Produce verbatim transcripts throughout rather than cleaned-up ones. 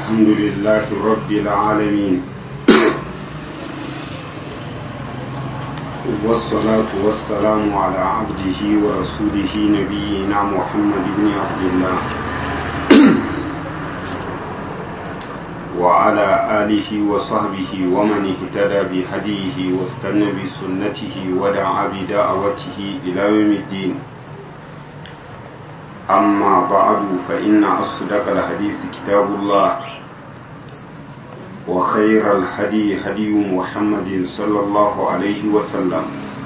الحمد لله رب العالمين والصلاة والسلام على عبده ورسوله نبينا محمد بن عبد الله وعلى آله وصحبه ومن اهتدى بهديه واستنى بسنته ودعا بدعوته إلى يوم الدين. أما بعد فإن أصدق الحديث كتاب الله وخير الهدي هدي محمد صلى الله عليه وسلم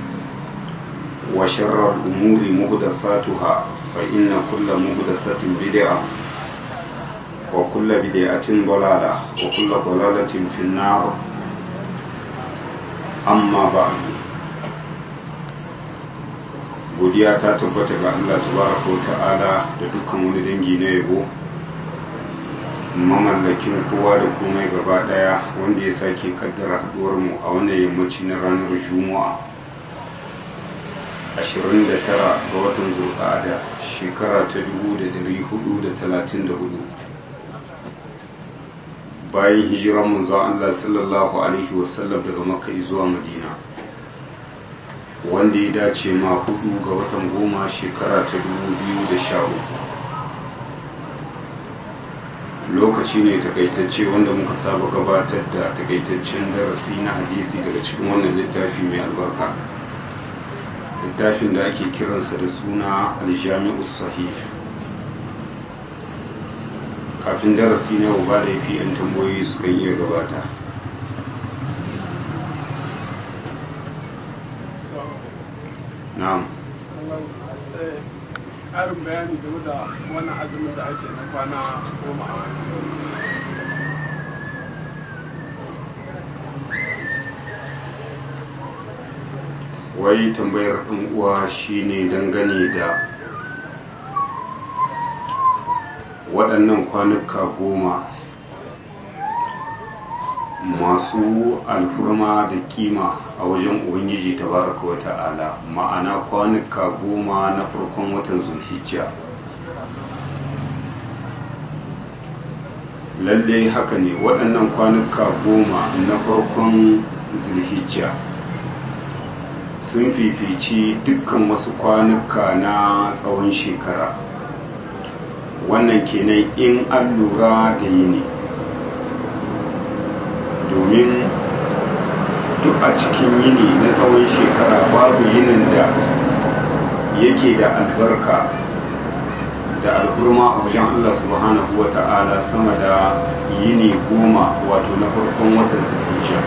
وشر الأمور محدثاتها فإن كل محدثة بدعة وكل بدعة ضلالة وكل ضلالة في النار. أما بعد godiya ta tabbata ga Allah tabaraka wa ta'ala da dukkan wani dangi na yabo, mamallakin kowa da komai gaba daya, wanda ya sake kaddara haduwar mu a wannan yammaci na ranar Juma'a ashirin da tara ga watan Zulqa'ada shekara ta dubu da dari hudu da talatin da hudu bayan hijiran manzon Allah sallallahu alaihi wasallam daga Makka zuwa Madina, wanda ya dace ma hudu ga watan goma shekara ta dubu biyu da sha uku. Lokaci ne takaitacce wanda muka saba gabatar da takaitaccen darasi na hadisi daga cikin wannan littafi mai albarka, littafin da ake kiransa da suna aljami'us sahih. Kafin darasi na yau ba da yafi yan tambayoyi sukan iya gabata. Na'am. ƙarin bayani game da wannan azumin da ake na kwana goma a wai tambayar ɗan uwa shine dangane da waɗannan kwanuka goma masu alfurma da kima a wajen ubangiji tabaraka wa ta'ala, ma'ana kwanuka goma na farkon watan zulhijja. lalle haka ne, waɗannan kwanuka goma na farkon zulhijja sun fifici dukkan wasu kwanuka na tsawon shekara. wannan kenan in an lura da yini, domin duk a cikin yini na tsawon shekara babu yinin da yake da albarka da alhurma a wajen Allah subhanahu wa ta'ala sama da yini goma wato na farkon watan zulhijja.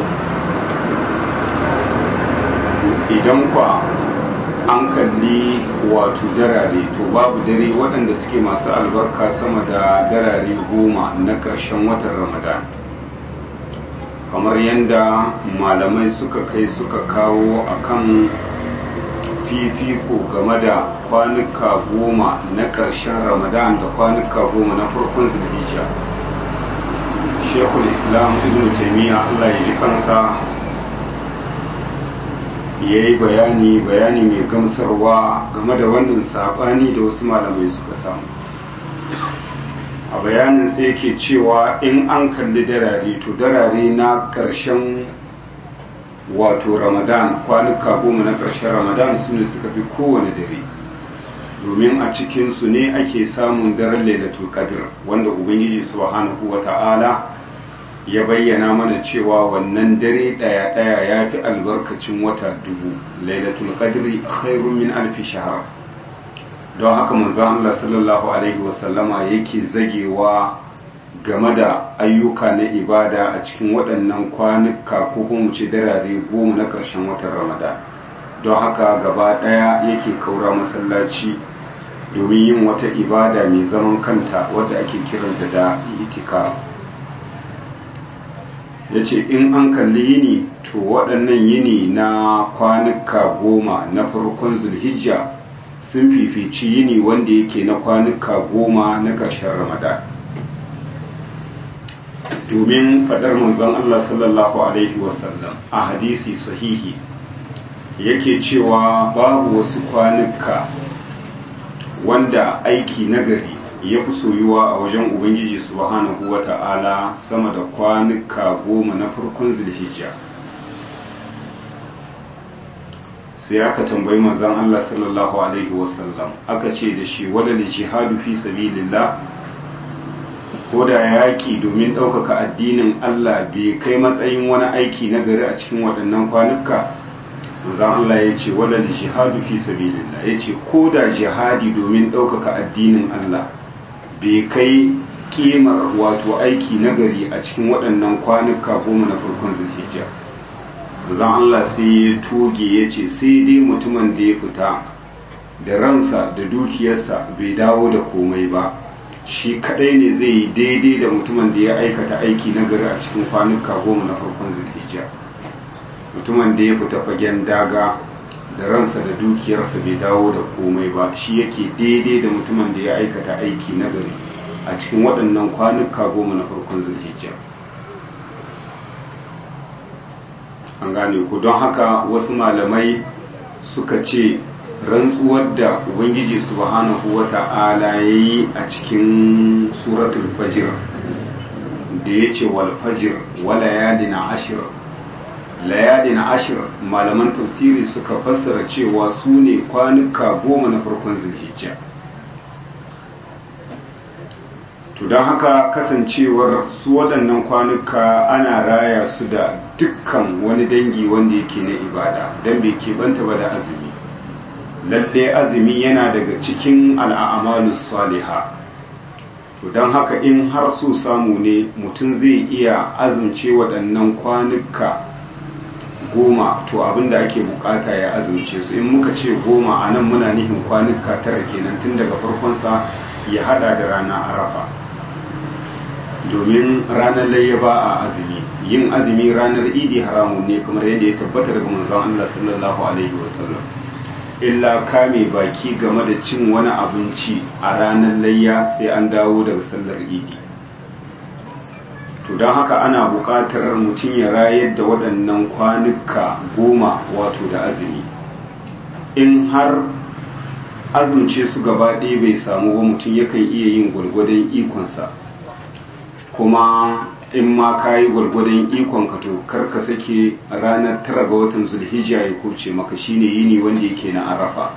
idan kwa an kalli wato darare, to babu dare waɗanda suke masu albarka sama da darare goma na ƙarshen watan ramadan, kamar yadda malamai suka kai suka kawo akan fifiko game da kwanuka goma na ƙarshen ramadan da kwanuka goma na farkon zulhijja. shekul islam ibn taimiyya Allah ya ji kansa ya yi bayani bayani mai gamsarwa game da wannan saɓani da wasu malamai suka samu. a bayanin sai yake cewa in an kalli darare, to darare na ƙarshen wato ramadan, kwanuka goma na ƙarshen ramadan su ne suka fi kowane dare, domin a cikinsu ne ake samun daren lailatul qadr, wanda ubangiji subhanahu wa ta'ala ya bayyana mana cewa wannan dare ɗaya ɗaya ya fi albarkacin wata dubu. lailatul qadri khairun min alfi shahr. don haka manzon Allah sallallahu alaihi wasallama yake zagewa game da ayyuka na ibada a cikin waɗannan kwanuka ko kuma ce darare goma na ƙarshen watan ramadan. don haka gaba ɗaya yake kaura masallaci domin yin wata ibada mai zaman kanta wadda ake kiranta da itikaf. ya ce in an kalli yini, to waɗannan yini na kwanuka goma na farkon zulhijja sun fifici yini wanda yake na kwanuka goma na ƙarshen ramadan, domin faɗar manzon Allah sallallahu alaihi wasallam a hadisi sahihi yake cewa babu wasu kwanuka wanda aiki nagari ya fi soyuwa a wajen ubangiji subhanahu wata'ala sama da kwanuka goma na farkon zulhijja. sai aka tambayi manzon Allah sallallahu alaihi wasallam aka ce da shi wadal jihadu fi sabilillah, ko da yaƙi domin ɗaukaka addinin Allah bai kai matsayin wani aiki na gari a cikin waɗannan kwanuka? manzon Allah ya ce wadal jihadu fi sabilillah, ya ce ko da jihadi domin ɗaukaka addinin Allah bai kai kimar wato aiki na gari a cikin waɗannan kwanuka goma na farkon zulhijja. zan Allah sai ya toge ya ce sai dai mutumin da ya fita da ransa da dukiyarsa bai dawo da komai ba, shi kadai ne zai yi daidai da mutumin da ya aikata aiki na gari a cikin kwanuka goma na farkon zulhijja. Mutumin da ya fita fagen daga da ransa da dukiyarsa bai dawo da komai ba, shi yake daidai da mutumin da ya aikata aiki na gari a cikin waɗannan kwanuka goma na farkon zulhijja. An gane ku, don haka wasu malamai suka ce rantsuwar da ubangiji subhanahu wata'ala ya yi a cikin suratul fajr da ya ce wal fajr wa layalina ashir, layalina ashir malaman tafsiri suka fassara cewa su ne kwanuka goma na farkon zulhijja. to don haka kasancewar su waɗannan kwanuka ana raya su da dukkan wani dangi wanda yake na ibada, don bai keɓanta ba da azumi. lalle azumi yana daga cikin al'amalus saliha. to don haka in har so samu ne mutum zai iya azumce waɗannan kwanuka goma, to abinda ake bukata ya azumce su. in muka ce goma a nan muna nihin kwanuka tara kenan, tun daga farkonsa ya hada da rana arafa, domin ranar layya ba a azumi. yin azumi ranar idi haramun ne kamar yadda ya tabbata daga manzon Allah sallallahu alaihi wasallam, illa kame baki game da cin wani abinci a ranar layya sai an dawo daga sallar idi. to don haka ana buƙatar mutum ya rayar da waɗannan kwanuka goma wato da azumi. in har azumce su gaba ɗaya bai samu ba, mutum yakan iya yin gwargwadon ikonsa, kuma in ma ka yi gwargwadon ikonka to karka sake ranar tara ga watan zulhijja ya kurce maka, shine yini wanda yake na arafa.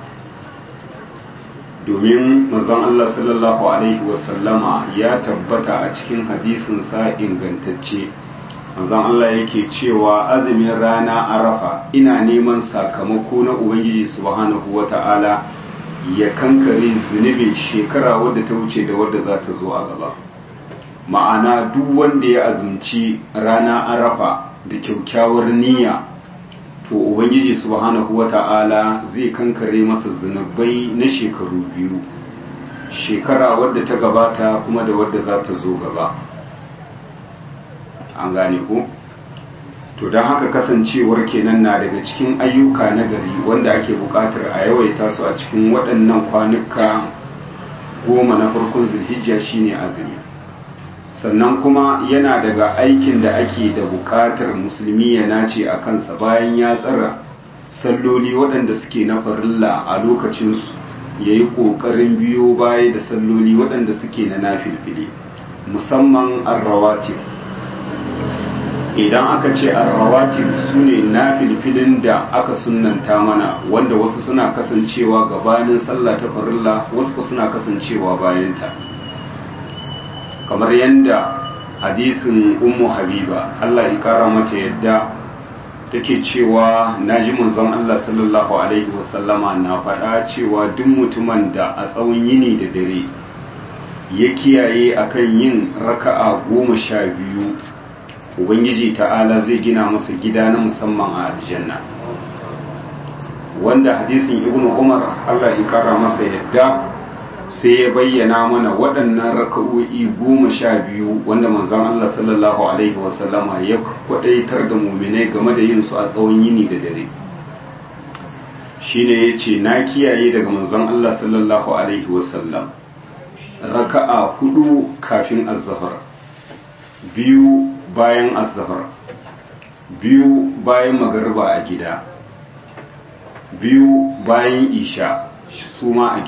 domin manzon Allah sallallahu alaihi wasallama ya tabbata a cikin hadisin sa ingantacce, manzon Allah yake cewa azumin rana arafa ina neman sakamako na ubangiji subhanahu wata'ala ya kankare zunubin shekara wadda ta wuce da wadda za ta zo a gaba. ma'ana duk wanda ya azumci rana arafa da kyakkyawar niyya, to ubangiji subhanahu wata'ala zai kankare masa zunubai na shekaru biyu, shekara wadda ta gabata kuma da wadda za ta zo gaba. an gane ko? to don haka kasancewar kenan na daga cikin ayyuka na gari wanda ake bukatar a yawaita su a cikin waɗannan kwanuka goma na farkon zulhijja shine azumi. sannan kuma yana daga aikin da ake da bukatar musulmi ya nace a kansa bayan ya tsara salloli waɗanda suke na farilla a lokacinsu, ya yi ƙoƙarin biyo baya da salloli waɗanda suke na nafilfili, musamman arrawatib. idan aka ce arrawatib su ne nafilfilin da aka sunnanta mana, wanda wasu suna kasancewa gabanin sallah ta farilla, wasu suna kasancewa bayanta. kamar yadda hadisin ummu habiba Allah ya kara mata yadda take cewa naji manzon Allah sallallahu alaihi wasallama na faɗa cewa duk mutumin da a tsawon yini da dare ya kiyaye akan yin raka'a goma sha biyu, ubangiji ta'ala zai gina masa gida na musamman a aljanna. wanda hadisin ibnu umar Allah ya kara masa yadda sai ya bayyana mana waɗannan raka'o'i goma sha biyu wanda manzon Allah sallallahu alaihi wasallama ya kwadaitar da muminai game da yin su a tsawon yini da dare. shine yace na kiyaye daga manzon Allah sallallahu alaihi wasallam raka'a hudu kafin az-zuhr, biyu bayan az-zuhr, biyu bayan magariba a gida, biyu bayan isha su ma a gida,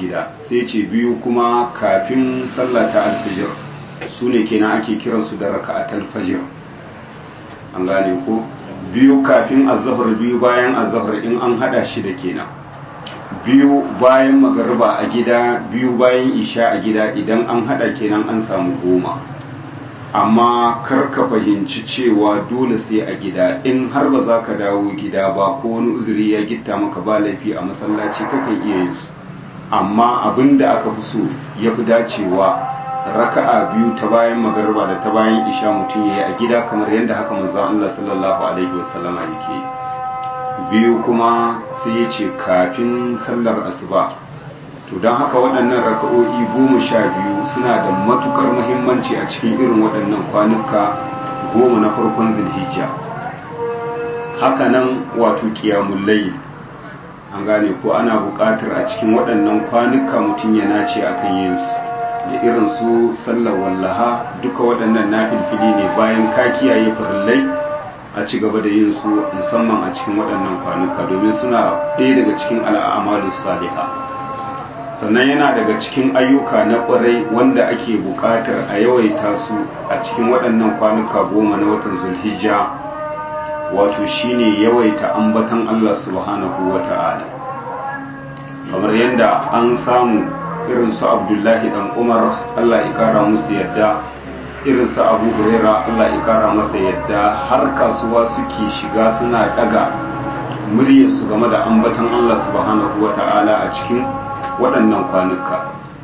sai ce biyu kuma kafin sallah ta alfijir su ne kenan ake kiransu da raka'atul fajr an gane ko biyu kafin azhar biyu bayan azhar in an hada shi da kenan biyu bayan magariba a gida biyu bayan isha a gida idan an hada kenan an samu goma amma kar ka fahimci cewa dole sai a gida in har ba za ka dawo gida ba ko wani uzuri ya gitta maka ba laifi a masallaci kakan iya yin su amma abin da aka fi so ya fi dacewa raka'a biyu ta bayan magariba da ta bayan isha mutum ya yi a gida kamar yadda haka manzon Allah sallallahu alaihi wasallama yake biyu kuma sai ya ce kafin sallar asuba to don haka waɗannan raka'o'i goma sha biyu suna da matukar muhimmanci a cikin irin waɗannan kwanuka goma na farkon zulhijja haka nan wato qiyamul layl an gane ko ana buƙatar a cikin waɗannan kwanuka mutum ya nace akan yin su da irin su sallar wallaha duka waɗannan nafilfili ne bayan ka kiyaye farillai a ci gaba da yin su musamman a cikin waɗannan kwanuka domin suna ɗaya daga cikin al'amalus salihah sannan yana daga cikin ayyuka na ƙwarai wanda ake buƙatar a yawaita su a cikin waɗannan kwanuka goma na watan zulhijja wato shine yawaita ambatan Allah subhanahu wata'ala kamar yadda an samu irin su Abdullahi dan Umar Allah ya kara musu yadda irin su Abu Huraira Allah ya kara masa yadda har kasuwa suke shiga suna daga muryarsu game da ambatan Allah subhanahu wata'ala a cikin waɗannan kwanuka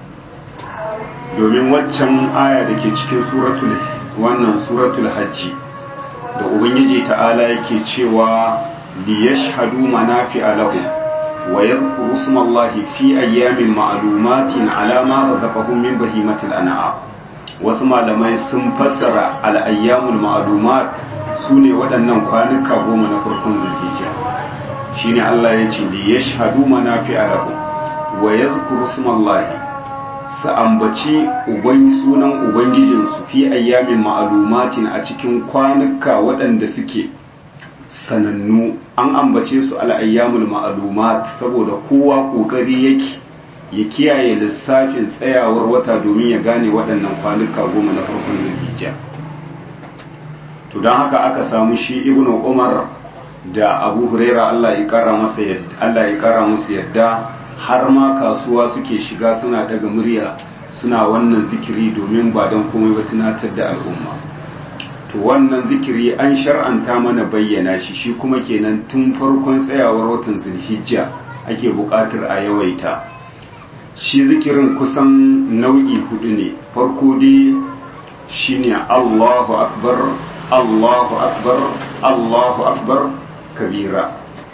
domin waccan aya da ke cikin suratul wannan suratul hajji da ubangiji ta'ala yake cewa li yashhadu manafi'a lahum wa yadhkuru ismallahi fi ayyamin ma'lumatin ala ma razaqahum min bahimatil an'am wasu malamai sun fassara al-ayyamul ma'lumat sune waɗannan kwanuka goma na farkon zulhijja shine Allah ya ce li yashhadu manafi'a lahum wa ya zukuru sumallahi su ambaci sunan ubangijinsu fi ayyamin ma'alumatin a cikin kwanuka waɗanda suke sanannu an ambace su al'ayyamul ma'alumat saboda kowa ƙoƙari yake ya kiyaye lissafin tsayawar wata domin ya gane waɗannan kwanuka goma na farkon zulhijja to don haka aka samu shi ibnu umar da abu huraira Allah ya kara masa yadda Allah ya kara musu yadda har ma kasuwa suke shiga suna daga murya suna wannan zikiri domin ba don komai ba tunatar da al'umma to wannan zikiri an shar'anta mana bayyana shi shi kuma kenan tun farkon tsayawar watan zulhijja ake buƙatar a yawaita shi zikirin kusan nau'i hudu ne farko dai shine Allahu akbar Allahu akbar Allahu akbar kabira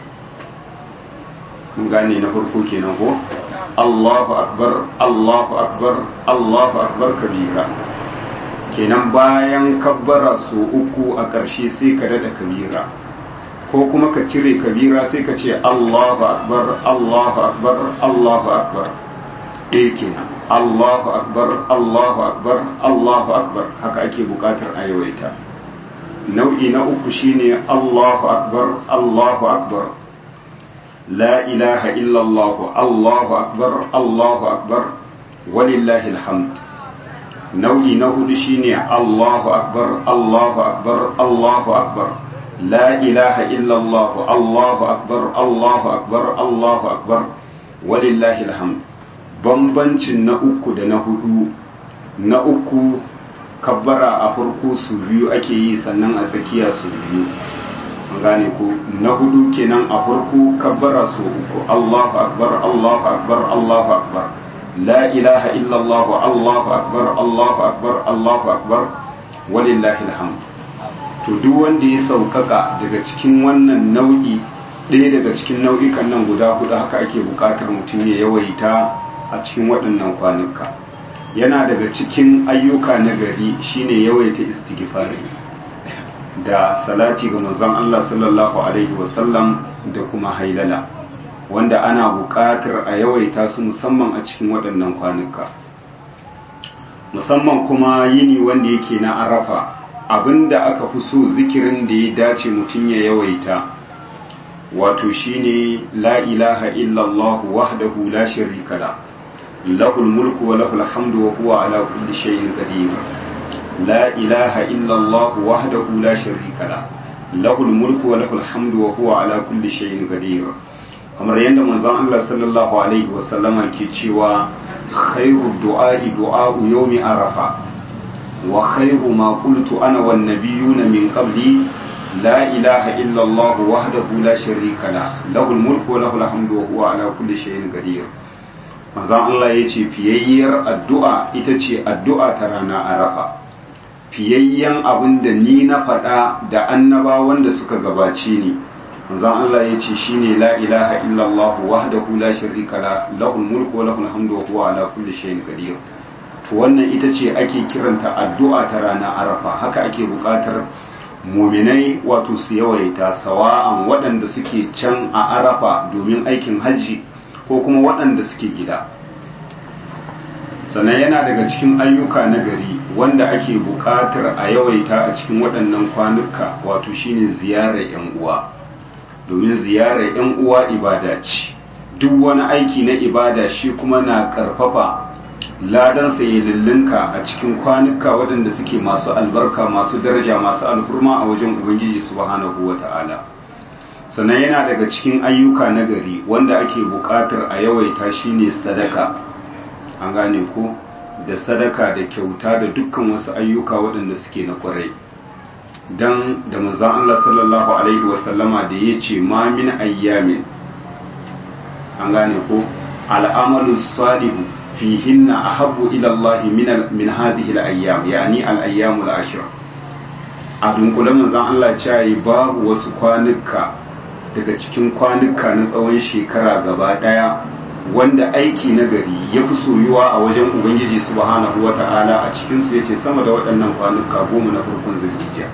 mun gane na farko kenan ko Allahu akbar Allahu akbar Allahu akbar kabira kenan bayan kabbara su uku a ƙarshe sai ka dada kabira ko kuma ka cire kabira sai ka ce Allahu akbar Allahu akbar Allahu akbar eh kenan Allahu akbar Allahu akbar Allahu akbar haka ake buƙatar a yawaita nau'i na uku shine Allahu akbar Allahu akbar لا إله إلا الله الله أكبر الله أكبر ولله الحمد نوعي نهد شيني الله أكبر الله أكبر الله أكبر لا إله إلا الله الله أكبر الله أكبر الله أكبر ولله الحمد bambancin na uku da na hudu na uku kabbara a farko su biyu ake yi sannan a tsakiya su biyu gane ku na hudu kenan a farko kabbara su uku Allahu akbar Allahu akbar Allahu akbar la ilaha illa Allah Allahu akbar Allahu akbar Allahu akbar walillahi alhamd to duk wanda ya saukaka daga cikin wannan nau'i ɗaya daga cikin nau'ikan nan guda hudu haka ake buƙatar mutum ya yawaita a cikin waɗannan kwanuka yana daga cikin ayyuka na gari shine yawaita istighfari da salati ga manzon Allah sallallahu alaihi wasallam da kuma hailala wanda ana buƙatar a yawaita su musamman a cikin waɗannan kwanuka musamman kuma yini wanda yake na arafa abinda aka fi so zikirin da ya dace mutum ya yawaita wato shine la ilaha illallah wahdahu la sharika la lahul mulku wa lahul hamdu wa huwa ala kulli shay'in qadir la ilaha illa Allah wahdahu la sharika la lahul mulku wa lahul hamdu wa huwa ala kulli shay'in qadir. kamar yadda manzon Allah sallallahu alaihi wa sallama ke cewa khairu du'a'i du'a'u yawmi arafa wa khairu ma qultu ana wan nabiyyuna min qabli la ilaha illa Allah wahdahu la sharika la lahul mulku wa lahul hamdu wa huwa ala kulli shay'in qadir. manzon Allah yace fiyayyar addu'a ita ce addu'a ta rana arafa. fiyayyen abinda ni na faɗa da annabawan da suka gabace ni manzon Allah ya ce shine la ilaha illallah wahdahu la sharika la lahul mulku wa lahul hamdu wa huwa ala kulli shay'in qadir. to wannan ita ce ake kiranta addu'a ta rana arafa. haka ake buƙatar muminai wato su yawaita, sawa'an waɗanda suke can a arafa domin aikin hajji ko kuma waɗanda suke gida. sannan yana daga cikin ayyuka na gari wanda ake buƙatar a yawaita a cikin waɗannan kwanuka wato shine ziyarar 'yan uwa. domin ziyarar 'yan uwa ibada ce. duk wani aiki na ibada shi kuma na karfafa ladansa ya lullunka a cikin kwanuka waɗanda suke masu albarka, masu daraja, masu alfurma a wajen ubangiji subhanahu wata'ala. sannan yana daga cikin ayyuka na gari wanda ake buƙatar a yawaita shine sadaka. an gane ko da sadaka da kyauta da dukkan wasu ayyuka waɗanda suke na ƙwarai. dan da manzon Allah sallallahu alaihi wasallama da ya ce ma min ayyamin, an gane ko al'amalu salihu fihinna ahabbu ila Allah min min hadhihi al-ayyam, yani al-ayyamul ashr. a dunkule manzon Allah ya ce babu wasu kwanuka daga cikin kwanuka na tsawon shekara gaba daya wanda aiki na gari ya fi soyuwa a wajen ubangiji subhanahu wata'ala a cikin su yace sama da waɗannan kwanuka goma na farkon zulhijja.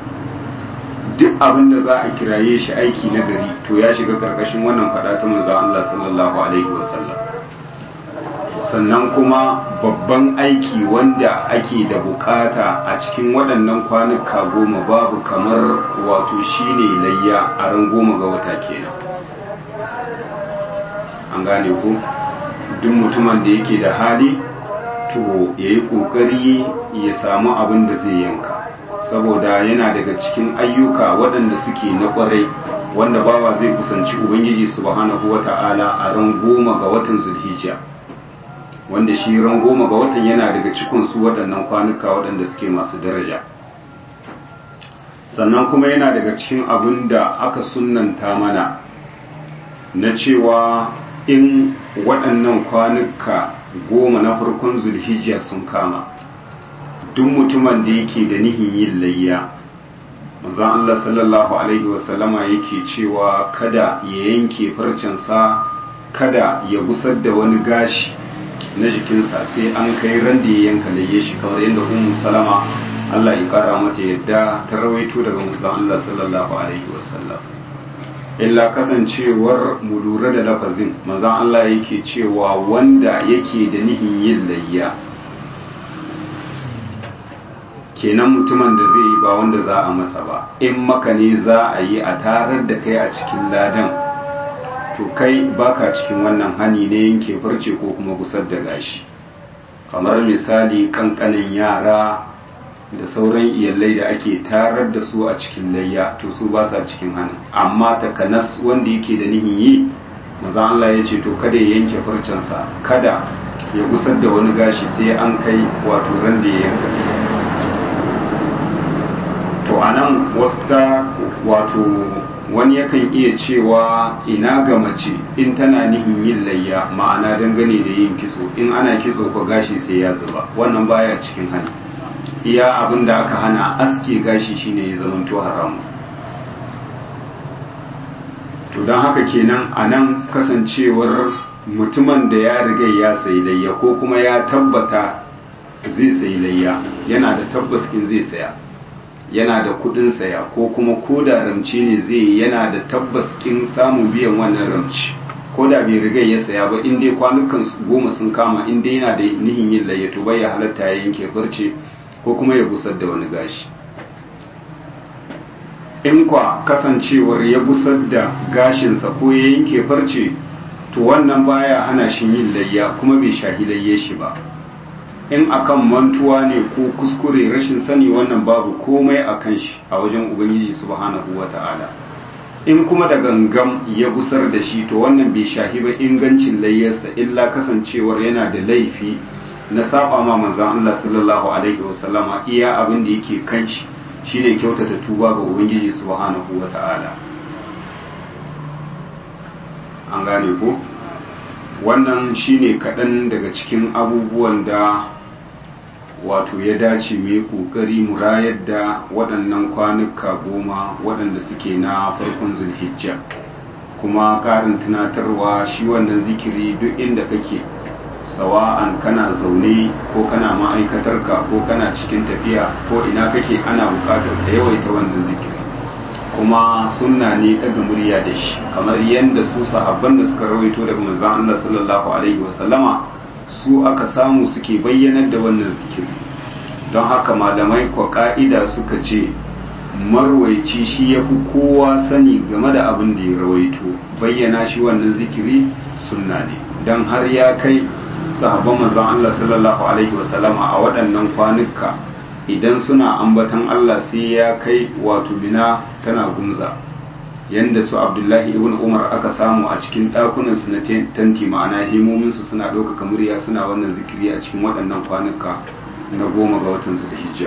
duk abin da za a kiraye shi aiki na gari to ya shiga karkashin wannan fada ta manzon Allah sallallahu alaihi wasallam. sannan kuma babban aiki wanda ake da bukata a cikin waɗannan kwanuka goma babu kamar wato shine layya a ran goma ga wata kenan. an gane ku duk mutumin da yake da hali to yayi kokari ya samu abin da zai yanka, saboda yana daga cikin ayyuka waɗanda suke na ƙwarai wanda bawa zai kusanci ubangiji subhanahu wata'ala a ran goma ga watan zulhijja, wanda shi ran goma ga watan yana daga cikin su waɗannan kwanuka waɗanda suke masu daraja. sannan kuma yana daga cikin abin da aka sunnanta mana na cewa in waɗannan kwanuka goma na farkon zulhijja sun kama, duk mutumin da yake da nihin yin layya, manzon Allah sallallahu alaihi wasallama yake cewa kada ya yanke farcensa, kada ya gusar da wani gashi na jikinsa sai an kai ran da ya yanka layye shi, kamar yadda ummu salama Allah ya kara mata yadda ta rawaito daga manzon Allah sallallahu alaihi wasallam. illa kasancewar mu lura da lafazin manzon Allah yake cewa wanda yake da nihin yin layya, kenan mutumin da zai yi ba wanda za a masa ba. in maka ne za a yi a tarar da kai a cikin ladan, to kai baka cikin wannan hani ne yanke farce ko kuma gusar da gashi. kamar misali kankanin yara da sauran iyalai da ake tarar da su a cikin layya, to su ba sa cikin hannun. amma takanas wanda yake da nihin yi, maza Allah ya ce to kada ya yanke farcensa, kada ya gusar da wani gashi sai an kai wato ran da ya yanka. to anan wasta wato wani yakan iya cewa ina ga mace in tana nihin yin layya, ma'ana dangane da yin kitso, in ana kitso ko gashi sai ya zuba, wannan baya cikin hani. iya abin da aka hana aske gashi shine ya zamanto haramu. to don haka kenan a nan kasancewar mutumin da ya riga ya sayi layya ko kuma ya tabbata zai sayi layya, yana da tabbas in zai saya, yana da kudin saya, ko kuma ko da ramci ne zai yana da tabbas kin samun biyan wannan ramci, ko da bai riga ya saya ba, in dai kwanukan goma sun kama, in dai yana da nihin yin layya to bai ya halatta ya yanke farce ko kuma ya gusar da wani gashi. in kwa kasancewar ya gusar da gashinsa ko ya yanke farce, to wannan baya hana shi yin layya kuma bai shahi layye shi ba. In akan mantuwa ne ko kuskure rashin sani wannan babu komai akan shi a wajen ubangiji subhanahu wata'ala. In kuma da gangam ya gusar da shi to wannan bai shahi ba ingancin layyarsa illa kasancewar yana da laifi na saba ma manzon Allah sallallahu alaihi wasallama, iya abin da yake kan shi shine kyautata tuba ga ubangiji subhanahu wata'ala. An gane ko? Wannan shine kaɗan daga cikin abubuwan da wato ya dace mu yi ƙoƙari mu rayar da waɗannan kwanuka goma waɗanda suke na farkon zulhijja. Kuma ƙarin tunatarwa shi wannan zikiri duk inda kake, sawa'an kana zaune ko kana ma'aikatarka ko kana cikin tafiya ko ina kake, ana buƙatar ka yawaita wannan zikiri. Kuma sunna ne daga murya da shi, kamar yadda su sahabban da suka rawaito daga manzon Allah sallallahu alaihi wasallama su aka samu suke bayyanar da wannan zikiri. Don haka malamai kwa ka'ida suka ce marwaici shi ya fi kowa sani game da abin da ya rawaito, bayyana shi wannan zikiri sunna ne. Don har ya kai sahabban manzon Allah sallallahu alaihi wasallama a waɗannan kwanuka idan suna ambatan Allah sai ya kai wato bina tana gumza, yanda su Abdullahi ibn Umar aka samu a cikin ɗakunan su na tanti, ma'ana himomin su suna ɗaukaka murya suna wannan zikiri a cikin waɗannan kwanuka na goma ga watan Zulhijja.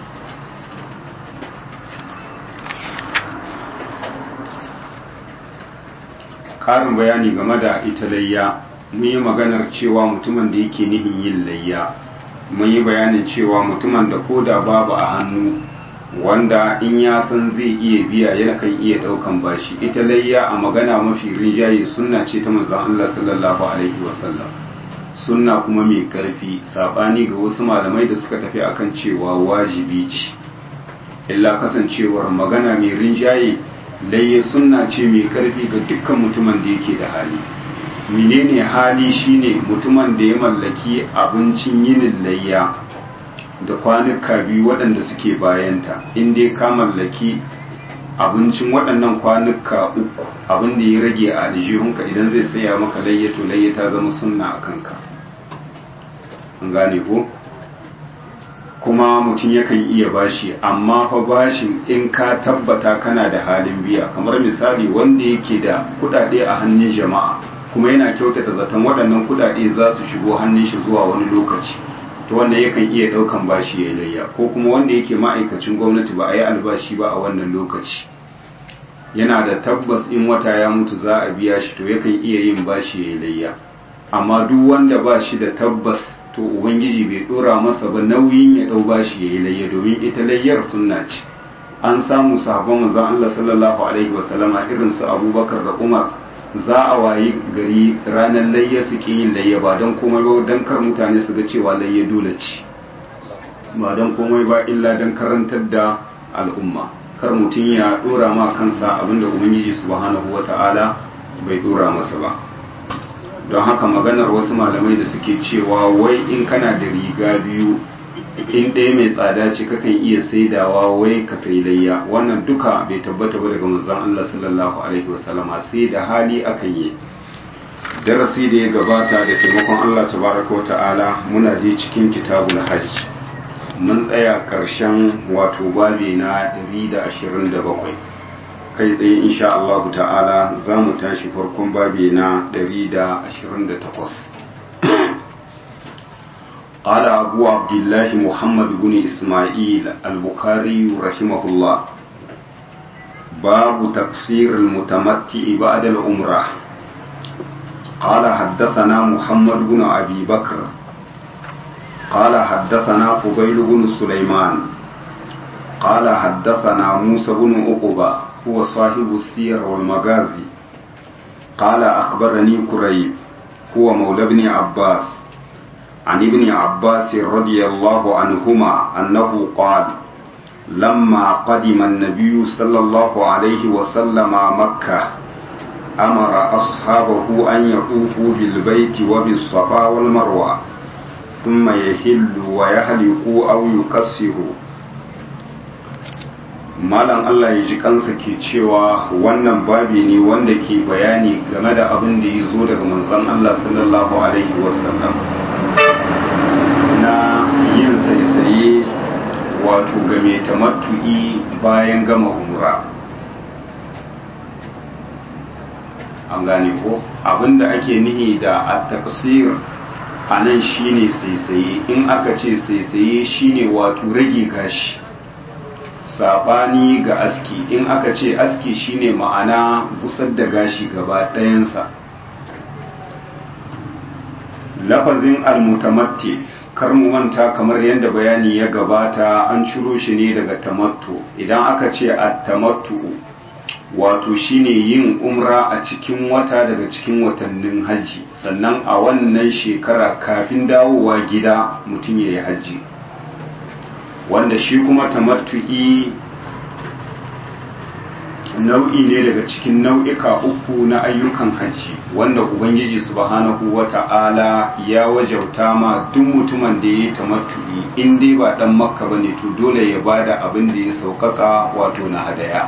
Ƙarin bayani game da ita layya, mun yi maganar cewa mutumin da yake nihin yin layya, mun yi bayanin cewa mutumin da koda babu a hannu wanda in ya san zai iya biya yana kan iya daukan bashi. Ita layya a magana mafi rinjaye sunna ce ta manzon Allah sallallahu alaihi wasallam, sunna kuma mai karfi, sabani ga wasu malamai da suka tafi akan cewa wajibi ce. Illa kasancewar magana mai rinjaye, layya sunna ce mai karfi ga dukkan mutumin da yake da hali. Menene hali? Shine mutumin da ya mallaki abincin yinin layya da kwanuka biyu waɗanda suke bayanta. In dai ka mallaki abincin waɗannan kwanuka uku, abin da ya rage a aljihunka idan zai saya maka layya to layya ta zama sunna a kanka. An gane ko? Kuma mutum yakan iya bashi, amma fa bashin in ka tabbata kana da halin biya, kamar misali wanda yake da kuɗaɗe a hannun jama'a kuma yana kyautata zaton waɗannan kudade za su shigo hannun shi zuwa wani lokaci, to wannan yakan iya ɗaukan bashi ya layya. Ko kuma wanda yake ma'aikacin gwamnati ba a yi albashi ba a wannan lokaci, yana da tabbas in wata ya mutu za a biya shi, to yakan iya yin bashi ya layya. Amma duk wanda ba shi da tabbas, to ubangiji bai dora masa ba nauyin ya ɗau bashi ya layya, domin ita layyar sunna ce. An samu sahabban manzon Allah sallallahu alaihi wasallama irin su Abubakar da Umar, za a wayi gari ranar layya suke yin layya ba don komai ba don kar mutane su ga cewa layya dole ce, ba don komai ba illa don karantar da al'umma, kar mutum ya dora ma kansa abinda ubangiji subhanahu wata'ala bai dora masa ba. Don haka maganar wasu malamai da suke cewa wai in kana da riga biyu, in ɗaya mai tsada ce kakan iya saidawa wai ka sai layya, wannan duka bai tabbata ba daga manzon Allah sallallahu alaihi wasallama, sai da hali akan yi. Darasi da ya gabata da taimakon Allah tabaraka wa ta'ala muna je cikin kitabul hajj, mun tsaya karshen wato babi na ɗari da ashirin da bakwai. Kai tsaye insha Allah ta'ala za mu tashi farkon babi na ɗari da ashirin da takwas. قال أبو عبد الله محمد بن إسماعيل البخاري رحمه الله: باب تقصير المتمتع بعد العمرة. قال حدثنا محمد بن أبي بكر قال حدثنا فضيل بن سليمان قال حدثنا موسى بن عقبة هو صاحب السير والمغازي قال أخبرني كريب هو مولى ابن عباس عن ابن عباس رضي الله عنهما أنه قال: لما قدم النبي صلى الله عليه وسلم مكة أمر أصحابه أن يطوفوا بالبيت وبالصفا والمروة ثم يهلوا ويهلكوا أو يقصروا. malam Allah ya ji kansa ke cewa wannan babi ne wanda ke bayani game da abin da ya zo daga manzon Allah sallallahu alaihi wasallam na yin saisaye wato ga mai tamattu'i bayan gama umra. An gane ko abinda ake nihi da at-taqsir anan shine saisaye. In aka ce saisaye shine wato rage gashi, sabani ga aski. In aka ce aski shine ma'ana busar da gashi gaba ɗayansa. Lafazin al-mutamatti kar mu manta kamar yadda bayani ya gabata an ciro shi ne daga tamattu. Idan aka ce at-tamattu wato shine yin umra a cikin wata daga cikin watannin hajji, sannan a wannan shekara kafin dawowa gida mutum ya yi hajji, wanda shi kuma tamattu'i nau'i ne daga cikin nau'ika uku na ayyukan hajji wanda ubangiji subhanahu wata'ala ya wajauta ma duk mutumin da ya yi tamattu'i in dai ba dan makka bane to dole ya bada abin da ya saukaka wato na hadaya,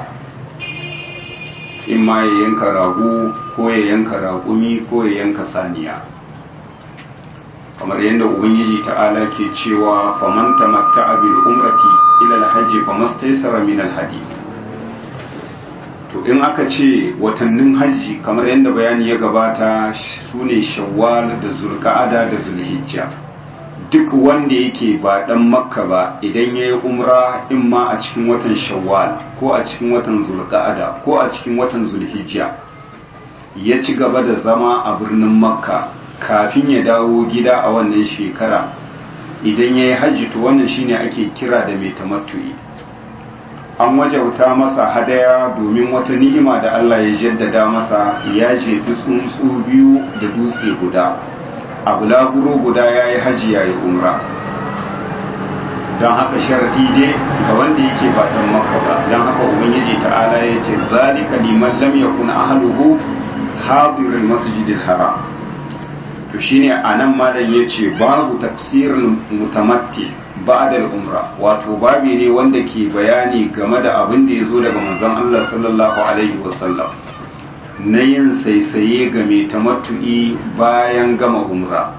in ma ya yanka rago ko ya yanka raƙumi ko ya yanka saniya, kamar yadda ubangiji ta'ala ke cewa faman tamatta'a bil umrati ila al-hajji famastaysara min al-hadi. To in aka ce watannin hajji kamar yadda bayani ya gabata sune shawwal da zulqa'ada da zulhijja. Duk wanda yake ba dan makka ba idan ya yi umra in ma a cikin watan shawwal ko a cikin watan zulqa'ada ko a cikin watan zulhijja ya ci gaba da zama a birnin makka kafin ya dawo gida a wannan shekara, idan ya yi hajji to wannan shine ake kira da mai tamattu'i. An wajauta masa hadaya domin wata ni'ima da Allah ya jaddada masa, ya jefi tsuntsu biyu da dutse guda, a bulaguro guda ya yi hajji ya yi umra. Don haka sharaɗi dai ga wanda yake ba ɗan makka ba, don haka ubangiji ta'ala ya ce zalika liman lam yakun ahluhu hadirul masjidil haram. To shine anan malam yace babu tafsirul mutamatti ba'da al-umra, wato babi ne wanda ke bayani game da abin da yazo daga manzon Allah sallallahu alaihi wasallam na yin saisaye ga mai tamattu'i bayan gama umra.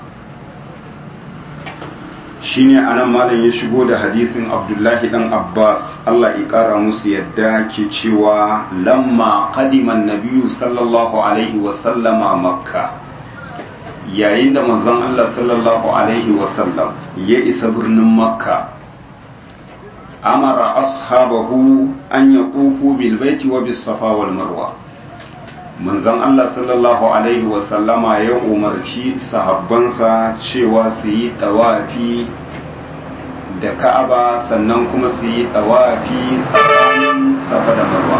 Shine anan malam ya shigo da hadisin Abdullahi dan Abbas Allah ya kara musu yadda ke cewa lamma qadima an-nabiyyu sallallahu alaihi wasallama makka, yayin da manzon Allah sallallahu alaihi wasallam ya isa birnin makka, amara ashabahu an yaqufu bil baiti wa bis safa wal marwa. Manzon Allah sallallahu alaihi wasallama ya umarci sahabbansa cewa su yi tawafi da Ka'aba sannan kuma su yi tawafi tsakanin safa da marwa,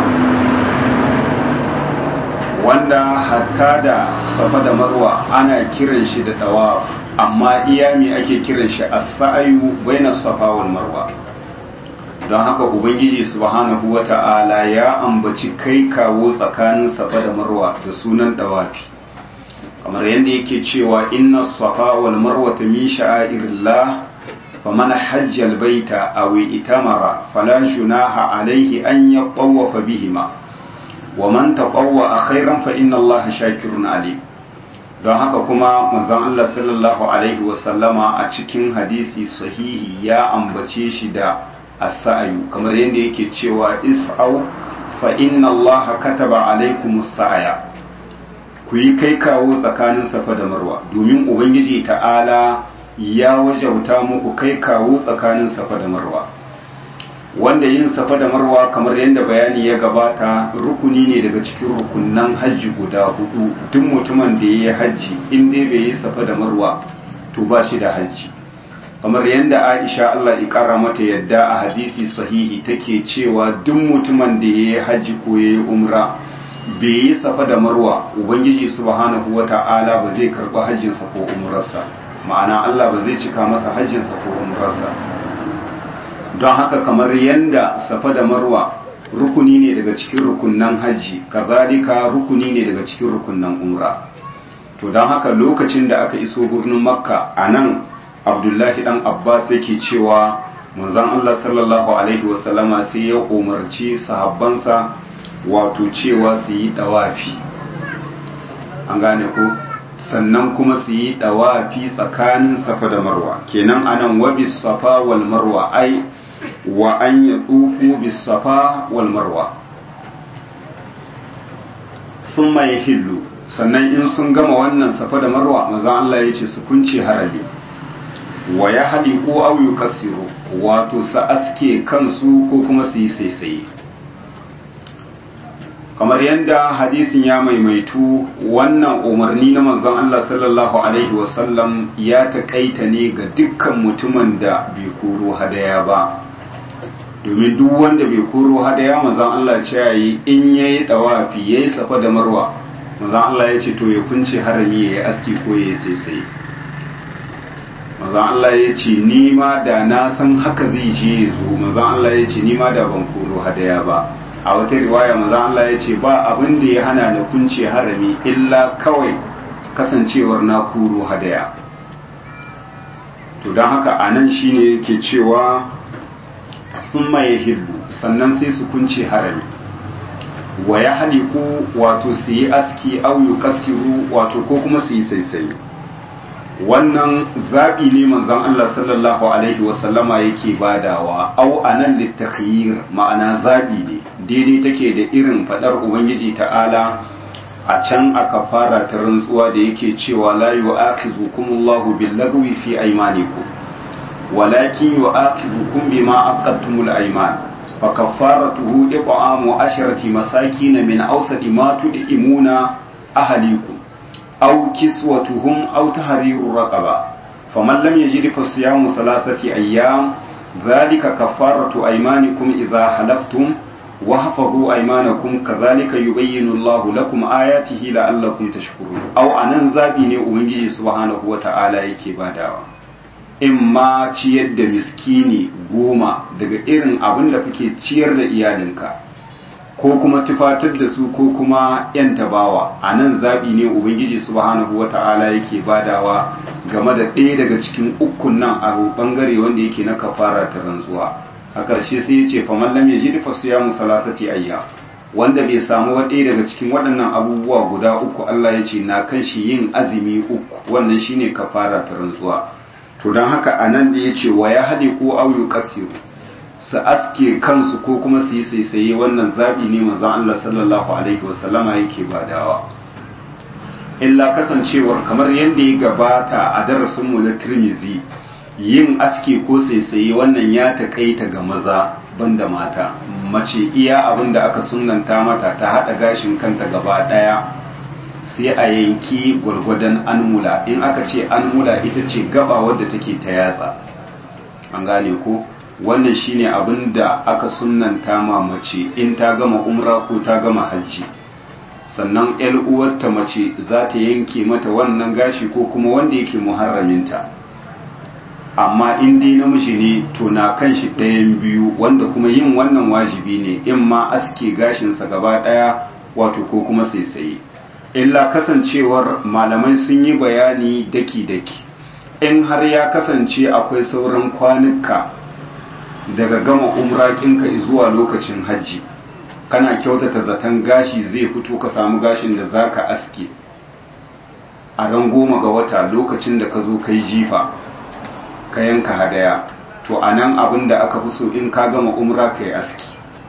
wanda hatta da safa da marwa ana kiran shi da tawaf, amma iya me ake kiran shi as-sa'yu baina safa wal marwa. Don haka ubangiji subhanahu wata'ala ya ambaci kai kawo tsakanin safa da marwa da sunan tawafi, kamar yadda yake cewa inna safa wal marwa min sha'airillah faman hajja al-baita aw itamara fala junaha alayhi an yatawafa bihima wa man tatawwa khairan fa inna allaha shakirun alim. Don haka kuma manzon Allah sallallahu alaihi wasallama a cikin hadisi sahihi ya ambace shi da as-sa'yu, kamar yadda yake cewa is'au fa inna allaha kataba alaikumus sa'ya, ku yi kai kawo tsakanin safa da marwa domin ubangiji ta'ala ya wajauta muku kai kawo tsakanin safa da marwa. Wanda yin safa da marwa kamar yadda bayani ya gabata rukuni ne daga cikin rukunnan hajji guda hudu. Duk mutumin da ya yi hajji in dai bai yi safa da marwa to ba shi da hajji, kamar yadda Aisha Allah ya kara mata yadda a hadisi sahihi take cewa duk mutumin da ya yi hajji ko ya yi umra bai yi safa da marwa, ubangiji subhanahu wata'ala ba zai karɓi hajjinsa ko umrarsa, ma'ana Allah ba zai cika masa hajjinsa ko umrarsa. Don haka kamar yanda safa da marwa rukuni ne daga cikin rukunnan hajji, kazalika rukuni ne daga cikin rukunnan umra. To don haka lokacin da aka iso birnin makka, a nan abdullahi dan abbas yake cewa manzon Allah sallallahu alaihi wasallama sai ya umarci sahabbansa wato cewa su yi dawafi an gane ko sannan kuma su yi dawafi tsakanin safa da marwa kenan anan wa bis safa wal marwa ai wa an yadufu bis safa wal marwa thumma yahillu sannan in sun gama wannan safa da marwa manzon Allah ya ce su kunce harami wa ya haliku aw yukassiru wato sa aske kansu ko kuma su yi saisaye kamar yadda hadisin ya maimaitu wannan umarni na manzon Allah sallallahu alaihi wasallam ya taƙaita ne ga dukkan mutumin da bai koro hadaya ba domin duk wanda bai koro hadaya manzon Allah ce yayi in yayi dawafi yayi safa da marwa manzon Allah ya ce to ya kunce harami yayi aski ko yayi saisaye manzon Allah ya ce ni ma da na san haka zai je zo manzon Allah ya ce ni ma da ban koro hadaya ba a wata riwaya manzon Allah ya ce ba abin da ya hana na kunce harami illa kawai kasancewar na koro hadaya to don haka anan shine yake cewa thumma yahillu sannan sai su kunce harami wa ya haliku wato su yi aski au yukassiru wato ko kuma su yi saisaye wannan zaɓi ne manzon Allah sallallahu alaihi wasallama yake badawa au anan litakhyir ma'ana zaɓi ne daidai take da irin faɗar ubangiji ta'ala a can aka fara ta rantsuwa da yake cewa la yu'akhizukumullahu billagwi fi aymanikum walakin yu'akhizukum bima aqadtumul ayman fa kaffaratuhu it'amu asharati masakin min awsati ma tud'imuna ahlikum أو كسوتهم أو تحرير رقبة فمن لم يجد فصيام ثلاثة أيام ذلك كفارة أيمانكم إذا حلفتم واحفظوا أيمانكم كذلك يبين الله لكم آياته لعلكم تشكرون أو أن زابين أبنجي سبحانه وتعالى يكي باداوا إما ciyar da miskini goma daga irin abin da kake ciyar da iyalinka ko kuma tufatar da su ko kuma yan tabawa a nan zaɓi ne ubangiji subhanahu wa ta'ala yake badawa game da ɗaya daga cikin ukun nan a ɓangare wanda yake na kafara ta rantsuwa a ƙarshe sai ya ce faman lam yajid fa siyamu salasati ayya wanda bai samu ɗaya daga cikin waɗannan abubuwa guda uku Allah ya ce na kan shi yin azumi uku wannan shine kafara ta rantsuwa to don haka anan da ya ce wa ya hade ko au yuqassiru su aske kansu ko kuma su yi saisaye wannan zaɓi ne manzon Allah sallallahu alaihi wasallama yake badawa illa kasancewar kamar yadda ya gabata a darasinmu na Tirmidhi yin aske ko saisaye wannan ya taƙaita ga maza banda mata mace iya abin da aka sunanta mata ta haɗa gashin kanta gaba ɗaya sai a yanki gwargwadon anmula in aka ce anmula ita ce gaba wadda take ta yatsa an gane ko wannan shine abin da aka sunnanta ma mace in ta gama umra ko ta gama hajji sannan yar uwarta mace za ta yanke mata wannan gashi ko kuma wanda yake muharraminta amma in dai namiji ne to na kan shi ɗayan biyu wanda kuma yin wannan wajibi ne in ma aske gashinsa gaba ɗaya wato ko kuma saisaye illa kasancewar malamai sun yi bayani daki-daki in har ya kasance akwai sauran kwanuka daga gama umraƙinka zuwa lokacin hajji kana kyautata zaton gashi zai fito ka samu gashin da zaka aske a ran goma ga wata lokacin da ka zo kai jifa ka yanka hadaya to anan abin da aka fi so in ka gama umra kai aski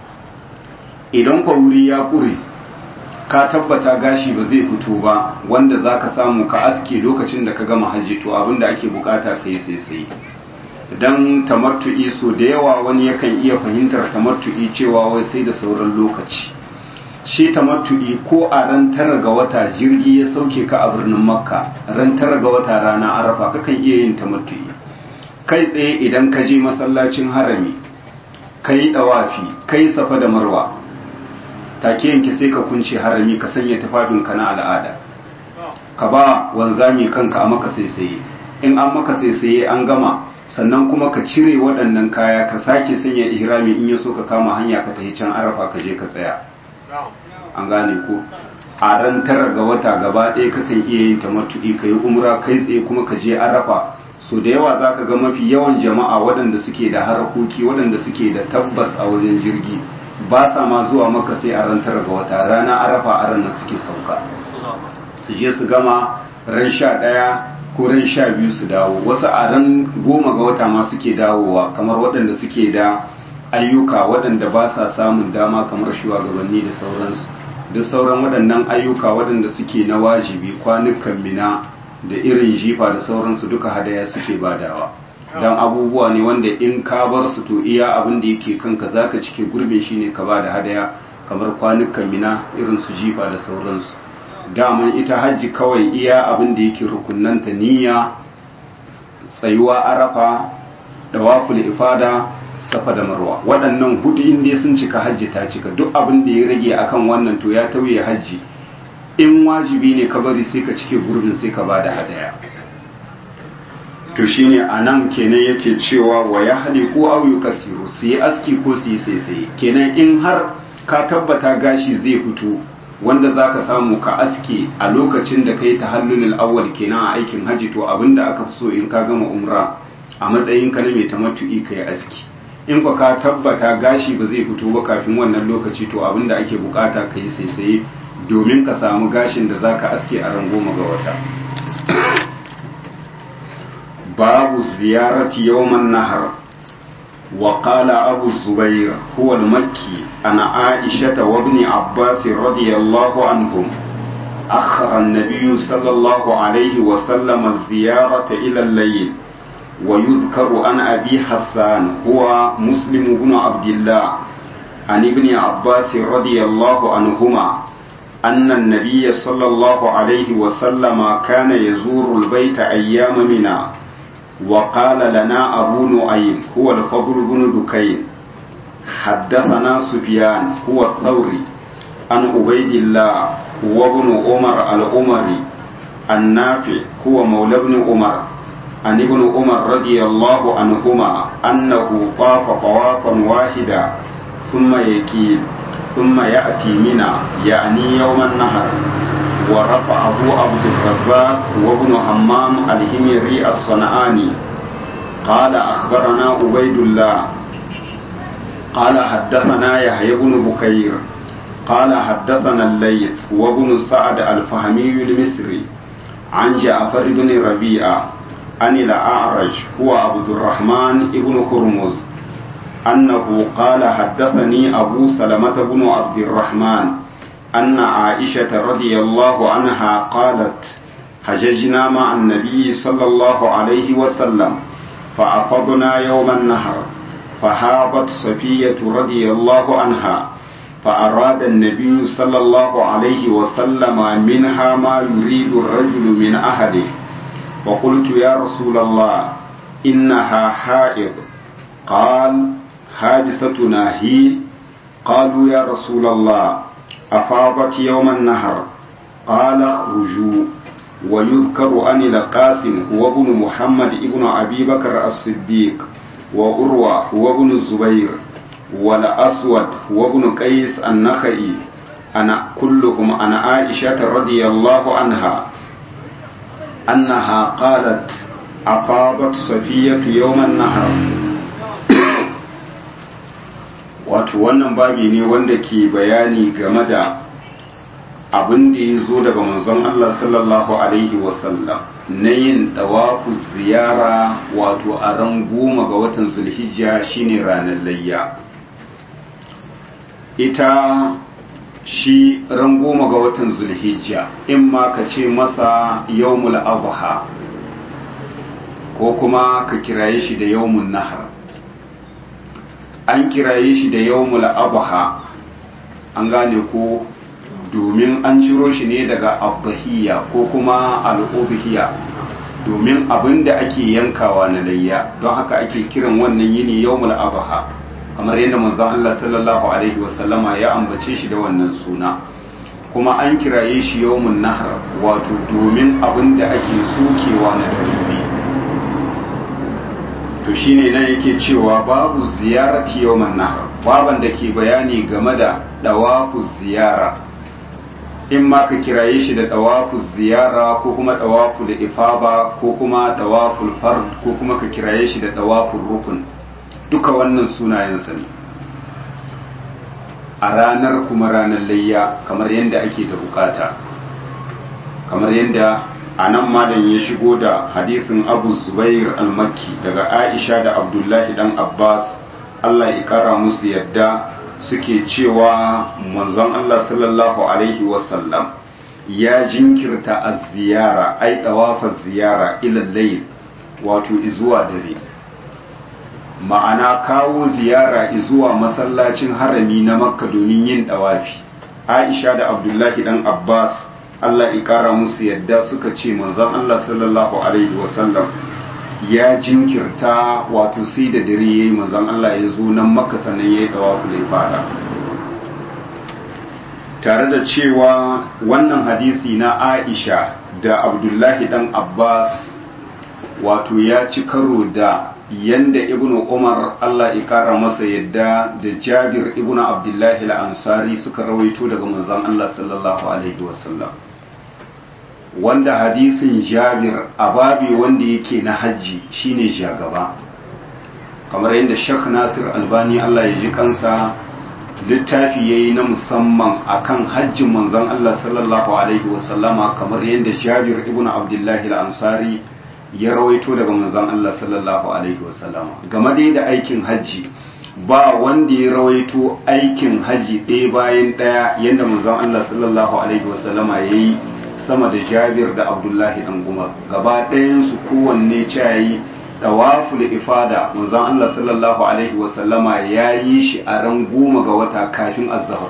idan kwa wuri ya ƙure ka tabbata gashi ba zai fito ba wanda zaka samu ka aske lokacin da ka gama hajji to abin da ake bukata ka yi sai dan tamattu'i so da yawa wani yakan iya fahimtar tamattu'i cewa wai sai da sauran lokaci shi tamattu'i ko a ran tara ga wata jirgi ya sauke ka a birnin makka ran tara ga wata rana arafa kakan iya yin tamattu'i kai tsaye idan ka je masallacin harami kai dawafi kai safa da marwa take yanke sai ka kunce harami ka sanya tufafinka na al'ada ka ba wanzami kanka a maka saisaye in an maka saisaye an gama sannan kuma ka cire waɗannan kaya ka sake sanya ihrami in ya so ka kama hanya ka tafi can arafa ka je ka tsaya an gane ko a ran tara ga wata gaba ɗaya kakan iya yin tamattu'i ka yi umra kai tsaye kuma ka je arafa so da yawa za ka ga mafi yawan jama'a waɗanda suke da harkoki waɗanda suke da tabbas a wajen jirgi ba sa ma zuwa maka sai a ran tara ga wata rana arafa a ranar suke sauka su je su gama ran sha ɗaya ko ran sha biyu su dawo wasu a ran goma ga wata ma suke dawowa kamar waɗanda suke da ayyuka waɗanda ba sa samun dama kamar shugabanni da sauransu da sauran waɗannan ayyuka waɗanda suke na wajibi kwanukan mina da irin jifa da sauransu duka hadaya suke badawa don abubuwa ne wanda in ka bar su to iya abin da yake kanka zaka cike gurbin shi ne ka ba da hadaya kamar kwanukan mina irin su jifa da sauransu daman ita hajji kawai iya abin da yake rukunanta niyya tsayuwa arafa dawaful ifada safa da marwa waɗannan hudu inda sun cika hajji ta cika duk abin da ya rage akan wannan to ya tauye hajji in wajibi ne ka bari sai ka cike gurbin sai ka bada hadaya to shine anan kenan yake cewa wa ya hali ko aw yukasiru su yi aski ko su yi sai kenan in har ka tabbata gashi zai fito wanda zaka samu ka aske a lokacin da kai tahallulul awwal kenan a aikin haji to abinda aka fi so in ka gama umra a matsayin ka na mai tamattu'i kai aski in ka ka tabbata gashi ba zai fito ba kafin wannan lokaci to abinda ake bukata kai sai domin ka samu gashin da zaka aske a ran goma ga wata babu ziyarati yawman nahar wa qala abu zubair huwa al-makki ana aisha wa ibn abbas radiyallahu anhum akhara an-nabiy sallallahu alayhi wa sallam az-ziyarata ila al-layl wa yudhkaru an abi hassan huwa muslim ibn abdullah an ibn abbas radiyallahu anhuma أن النبي صلى الله عليه وسلم كان يزور البيت أيام منى وقال لنا أبو نعيم هو الفضل بن دكين حدثنا سفيان هو الثوري عن عبيد الله هو ابن عمر العمري النافع هو مولى ابن عمر عن ابن عمر رضي الله عنهما أنه طاف طوافا واحدا ثم يكيل ثم يأتي منى يعني يوم النهر ورفعه عبد الرزاق وابن همام الهميري الصنعاني قال أخبرنا عبيد الله قال حدثنا يحيى بن بكير قال حدثنا الليث وابن سعد الفهمي المصري عن جعفر بن ربيعة عن الأعرج هو عبد الرحمن بن هرمز أنه قال حدثني أبو سلمة بن عبد الرحمن أن عائشة رضي الله عنها قالت حججنا مع النبي صلى الله عليه وسلم فأفضنا يوم النهر فهابت صفية رضي الله عنها فأراد النبي صلى الله عليه وسلم منها ما يريد الرجل من أهله وقلت يا رسول الله إنها حائض قال حادثتنا هي قالوا يا رسول الله أفاضت يوم النهر قال اخرجوا ويذكر عن القاسم هو ابن محمد ابن أبي بكر الصديق وأروى هو ابن الزبير والأسود هو ابن قيس النخعي أنا كلهم أنا عائشة رضي الله عنها أنها قالت أفاضت صفية يوم النهر. wato wannan babi ne wanda ke bayani game da abin da ya zo daga manzon Allah sallallahu alaihi wasallam na yin dawafu ziyara wato a ran goma ga watan zulhijja shine ranar layya. Ita shi ran goma ga watan zulhijja in ma ka ce masa yawmul adha ko kuma ka kiraye shi da yawmun nahar. An kiraye shi da yawmul adha an gane ko domin an ciro shi ne daga abbahiya ko kuma al'ubhiya domin abin da ake yankawa na layya don haka ake kiran wannan yini yawmul adha kamar yadda manzon Allah sallallahu alaihi wasallama ya ambace shi da wannan suna kuma an kiraye shi yawmun nahar wato domin abin da ake sokewa na dabbobi to shine nan yake cewa babu ziyarati yawman nahar baban da ke bayani game da dawafu ziyara in ma ka kiraye shi da dawafu ziyara ko kuma dawafu da ifaba ko kuma dawafu fard ko kuma ka kiraye shi da dawafu rukun, duka wannan sunayensa ne a ranar kuma ranar layya kamar yadda ake da bukata, kamar yadda a nan malam ya shigo da hadisin Abu Zubair al-Makki daga Aisha da Abdullahi dan Abbas Allah ya kara musu yadda suke cewa manzon Allah sallallahu alaihi wasallam ya jinkirta az-ziyara ai tawafa ziyara ila layl wato izuwa dare, ma'ana kawo ziyara zuwa masallacin harami na Makka domin yin dawafi. Aisha da Abdullahi dan Abbas Allah ya kara musu yadda suka ce manzon Allah sallallahu alaihi wasallam ya jinkirta wato sai da dare yayi manzon Allah ya zo nan Makka sannan yayi dawafu da fada. Tare da cewa wannan hadisi na Aisha da Abdullahi dan Abbas wato ya ci karo da yanda Ibnu Umar Allah ya kara masa yadda da Jabir ibnu Abdullahi al-Ansari suka rawaito daga manzon Allah sallallahu alaihi wasallam, wanda hadisin Jabir ababi wanda yake na hajji shine shagaba, kamar yadda Sheikh Nasir Albani Allah ya ji kansa littafi yayi na musamman akan hajjin manzon Allah sallallahu alaihi wasallama, kamar yadda Jabir ibnu Abdullahi al-Ansari ya rawaito daga manzon Allah sallallahu alaihi wasallama game dai da aikin hajji. Ba wanda ya rawaito aikin hajji ɗaya bayan ɗaya yadda manzon Allah sallallahu alaihi wasallama yayi sama da Jabir da Abdullahi dan Umar. Gaba ɗayan su kowanne cayi tawaful ifada manzon Allah sallallahu alaihi wasallama yayi shi a ran goma ga wata kafin azhar.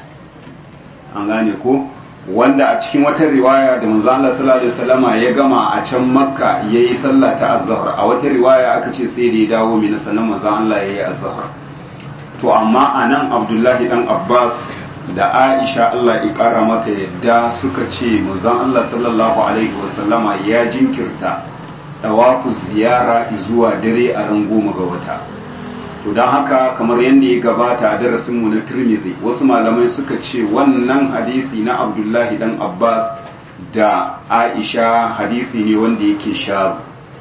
An gane ko, wanda a cikin wata riwaya da manzo Allah sallallahu alaihi wasallama ya gama a can Makka yayi sallah ta azhar, a wata riwaya aka ce sai da ya dawo Mina sannan manzo Allah yayi azhar. To amma anan Abdullahi dan Abbas da Aisha Allah ya kara mata yadda suka ce manzo Allah sallallahu alaihi wasallama ya jinkirta tawafu ziyara zuwa dare a ran goma ga wata. To don haka kamar yadda ya gabata a darasinmu na Tirmidhi, wasu malamai suka ce wannan hadisi na Abdullahi dan Abbas da Aisha hadisi ne wanda yake shazu.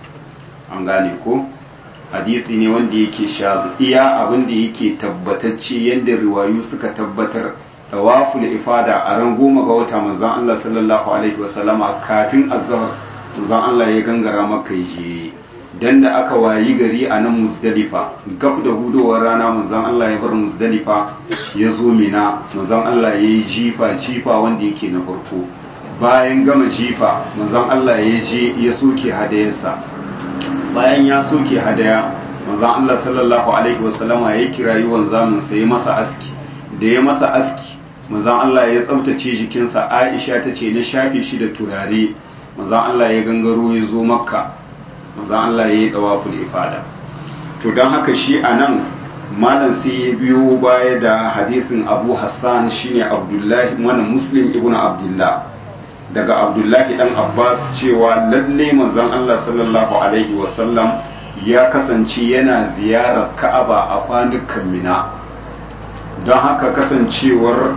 An gane ko? Hadisi ne wanda yake shazu. Iya abin da yake tabbatacce yadda riwayu suka tabbatar tawaful ifada a ran goma ga wata manzon Allah sallallahu alaihi wasallama kafin azhar manzon Allah ya gangara Makka je. Dan da aka wayi gari a nan Muzdalifa gab da hudowar rana manzon Allah ya bar Muzdalifa ya zo Mina, manzon Allah ya yi jifa jifa wanda yake na farko. Bayan gama jifa manzon Allah ya je ya soke hadayarsa. Bayan ya soke hadaya manzon Allah sallallahu alaihi wasallama ya kirayi wanzamin sa ya masa aski, da ya masa aski manzon Allah ya tsaftace jikinsa. Aisha ta ce na shafe shi da turare manzon Allah ya gangaro ya zo Makka, manzon Allah ya yi tawaful ifada. To don haka shi a nan malam sai ya biyo baya da hadisin Abu Hassan shine Abdullahi wannan Muslim ibn Abdullah daga Abdullahi dan Abbas cewa lalle manzon Allah sallallahu alaihi wasallam ya kasance yana ziyarar Ka'aba a kwanukan Mina. Don haka kasancewar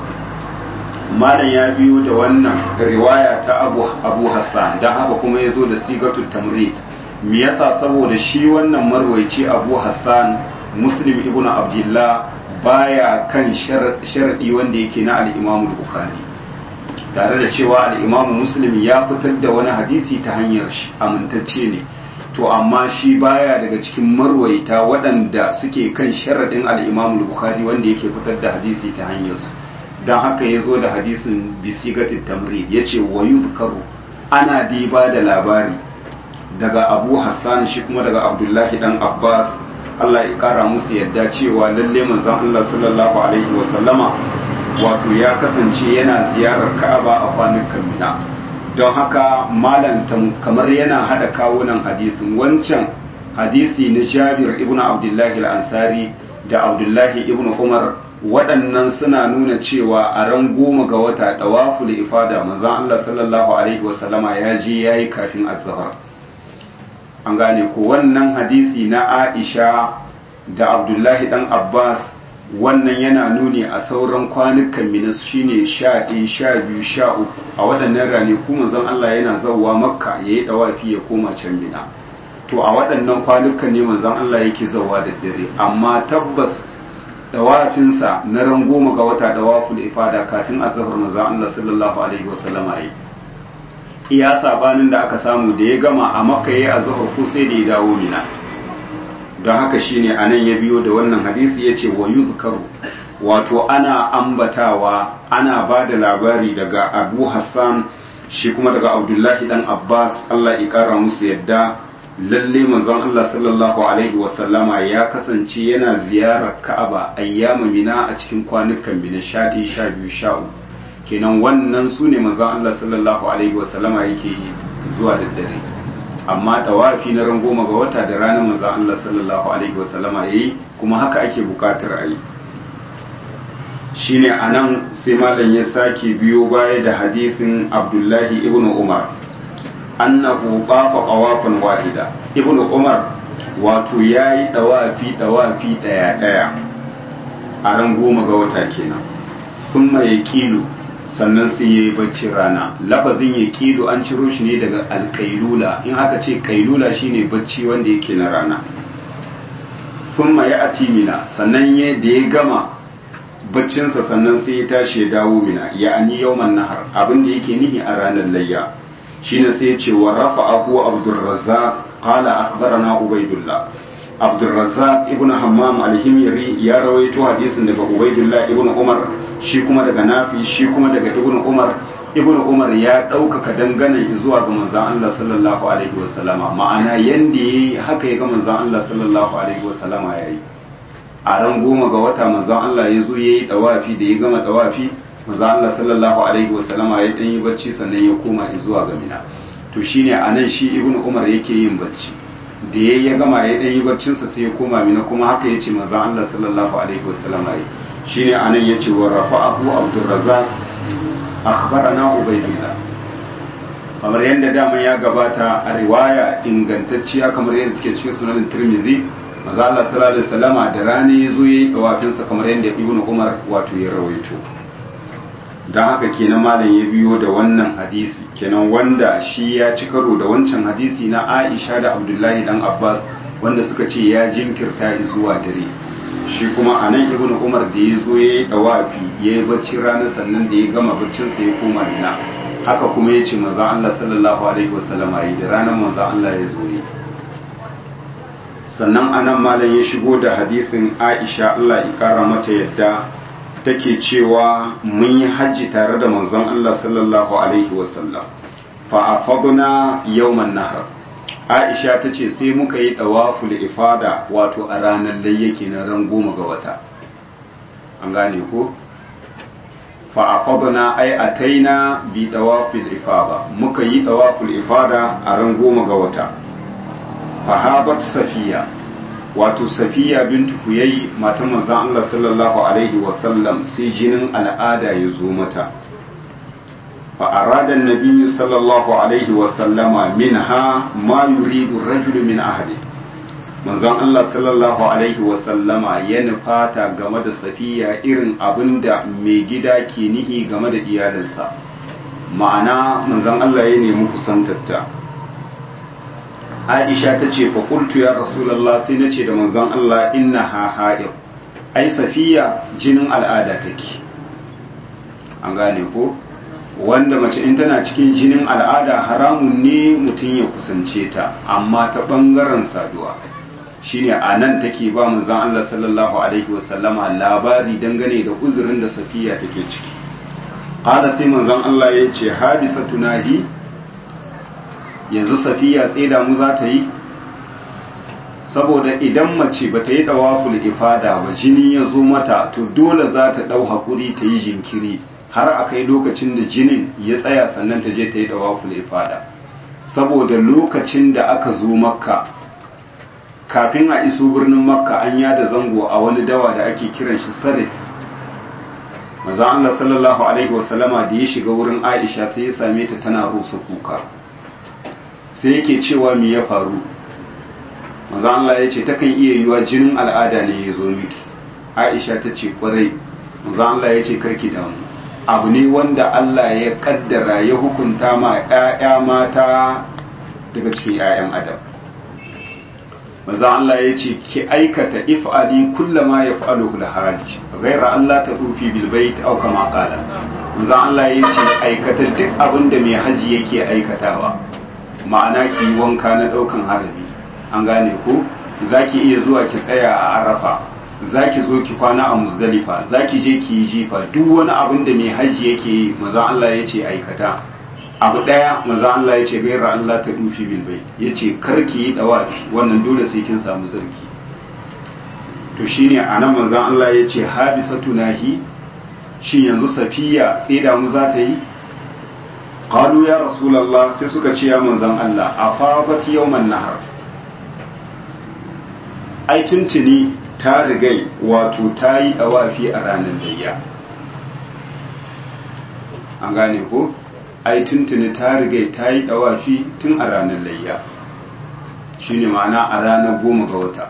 malam ya biyo da wannan riwaya ta Abu Abu Hassan, don haka kuma ya zo da sigatul tamrid. Me yasa? saboda shi wannan marwaici Abu Hassan Muslim ibn Abdullah baya kan sharadi wanda yake na al-Imam Bukhari, tare da cewa al-Imam Muslim ya fitar da wani hadisi ta hanyar shi amintacce ne, to amma shi baya daga cikin marwaita waɗanda suke kan sharadin al-Imam Bukhari wanda yake fitar da hadisi ta hanyar su. Dan haka ya zo da hadisin bisigatit tamrid, yace wa yuzkaru ana diba da labari daga Abu Hassan shi kuma daga Abdullahi dan Abbas Allah ya kara musu yadda cewa lalle manzon Allah sallallahu alaihi wa sallama wato ya kasance yana ziyarar Ka'aba a kwanukan Mina. Don haka malam kamar yana hada kawunan hadisin wancan hadisi na Jabir ibn Abdullahi al-Ansari da Abdullahi ibn Umar, waɗannan suna nuna cewa a ran goma ga wata tawaful ifada manzon Allah sallallahu alaihi wa sallama ya je yayi kafin azhar. An gane ko wannan hadisi na Aisha da Abdullahi dan Abbas wannan yana nuni a sauran kwanukan mina shine sha ɗaya sha biyu sha uku a waɗannan ranaku manzon Allah yana zawwa makka ya yi ɗawafi ya koma can mina to a waɗannan kwanukan ne manzon Allah yake zawwa da dare amma tabbas ɗawafinsa na ran goma ga wata ɗawaful ifada kafin azhar manzon Allah sallallahu alaihi wasallama yi iya sabanin da aka samu da ya gama a makka yayi azhar ko sai da ya dawo mina don haka shine anan ya biyo da wannan hadisi yace wa yuzkaru wato ana ambatawa ana ba da labari daga Abu Hassan shi kuma daga Abdullahi dan Abbas Allah ya kara musu yadda lalle manzon Allah sallallahu alaihi wasallama ya kasance yana ziyarar Ka'aba ayyama mina a cikin kwanukan mina sha ɗaya sha biyu sha uku kenan wannan sune manzon Allah sallallahu alaihi wasallama yake zuwa da dare amma dawafi na ran goma ga wata da ranar manzon Allah sallallahu alaihi wasallama yayi kuma haka ake bukatar a yi shine anan sai malam ya sake biyo baya da hadisin Abdullahi ibn Umar annahu qafa qawafan wahida ibn Umar wato yayi dawafi dawafi daya daya a ran goma ga wata kenan kuma ya kilu sannan sai ya yi bacci rana lafazin ya kido an ciro shi ne daga alkailula in aka ce kailula shine bacci wanda yake na rana thumma ya ati mina sannan ya da ya gama baccinsa sannan sai ya tashi ya dawo mina ya ani yawman nahar abin da yake nihi a ranar layya shine sai ya ce wa rafa'ahu abdurrazzaq qala akhbarana ubaidullah abdurrazzaq ibn hammam al-himyari ya rawaito hadisin daga ubaidullah ibn umar shi kuma daga nafi shi kuma daga ibn umar ibn umar ya ɗaukaka dangane zuwa ga manzon Allah sallallahu alaihi wasallama ma'ana yanda yayi haka ya ga manzon Allah sallallahu alaihi wasallama yayi a ran goma ga wata manzon Allah ya zo yayi dawafi da ya gama dawafi manzon Allah sallallahu alaihi wasallama ya dan yi bacci sannan ya koma zuwa ga mina to shine anan shi ibn umar yake yin bacci da ya gama ya dan yi barcinsa sai ya koma mina kuma haka yace manzon Allah sallallahu alaihi wasallama yayi shine anan yace wa rafa'ahu Abdurrazzaq akhbarana Ubaydullah kamar yadda dama ya gabata a riwaya ingantacciya kamar yadda take cikin sunan Tirmidhi manzo Allah sallallahu alaihi wasallama da rani yazo yayi dawafin sa kamar yadda Ibn Umar wato ya rawaito dan haka kenan malam ya biyo da wannan hadisi kenan wanda shi ya ci karo da wancan hadisi na Aisha da Abdullahi dan Abbas wanda suka ce ya jinkirta zuwa dare shi kuma a nan ibn umar da ya zo ya yi dawafi ya yi bacci ranar sannan da ya gama baccinsa ya koma mina haka kuma ya ce maza Allah sallallahu alaihi wasallam yi da ranar maza Allah ya zo ne sannan anan malam ya shigo da hadisin Aisha Allah ya kara mata yadda take cewa mun yi hajji tare da manzon Allah sallallahu alaihi wasallam fa afadna yawman nahar Aisha ta ce sai muka yi ɗawaful ifada wato a ranar layyake na ran goma ga wata an gane ko fa'afadna ai ataina bi ɗawaful ifada muka yi ɗawaful ifada a ran goma ga wata fahabat safiya wato safiya bintu huyayi matan manzon Allah sallallahu alaihi wasallam sai jinin al'ada ya zo mata فأراد النبي صلى الله عليه وسلم منها ما يريد الرجل من أهله manzon Allah sallallahu alaihi wasallama ya nufata game da safiya irin abin da mai gida ke nihi game da iyalinsa ma'ana manzon Allah ya nemi kusantarta Aisha ta ce fa qultu ya rasulullah sai nace da manzon Allah innaha ha'id ai safiya jinin al'ada take an gane ko wanda mace in tana cikin jinin al'ada haramun ne mutum ya kusance ta amma ta bangaren saduwa shine a nan take ba manzon Allah sallallahu alaihi wasallama labari dangane da uzurin da safiya take ciki qala sai manzon Allah ya ce habisatu nahi yanzu safiya tsaida mu za ta yi saboda idan mace bata yi dawaful ifada ba jini ya zo mata to dole za ta dau hakuri ta yi jinkiri har a kai lokacin da jinin ya tsaya sannan ta je ta yi dawaful ifada saboda lokacin da aka zo makka kafin a iso birnin makka an yada zango a wani dawa da ake kiran shi sarif maza Allah sallallahu alaihi wasallama da ya shiga wurin Aisha sai ya same ta tana rusa kuka sai yake cewa me ya faru maza Allah ya ce takan iya yiwa jinin al'ada ne ya zo miki Aisha ta ce kwarai manzo Allah ya ce karki damu abu ne wanda Allah ya kaddara ya hukunta ma ƴaƴa mata daga cikin ƴaƴan adam manzo Allah ya ce ki aikata if'ali kullama yaf'aluhu al-hajj ghayra Allah tadufi bil bait aw kama qala manzo Allah ya ce aikata duk abin da mai haji yake aikatawa ma'ana ki wanka na daukan harami an gane ko zaki iya zuwa ki tsaya a Arafa zaki zo ki kwana a Muzdalifa zaki je ki yi jifa duk wani abin da mai haji yake yi manzo Allah ya ce aikata abu daya manzo Allah ya ce gaira Allah ta dufi bil bai yace karki yi dawafi wannan dole sai kin samu zarki to shine anan manzo Allah ya ce habisatu nahi shin yanzu safiya sai da mu za ta yi qalu ya rasulullah sai suka ce ya manzon Allah afabat yawman nahar ai tuntuni ta rigai wato ta yi dawafi a ranar layya an gane ko ai tuntuni ta riga ta yi dawafi tun a ranar layya shine ma'ana a ranar goma ga wata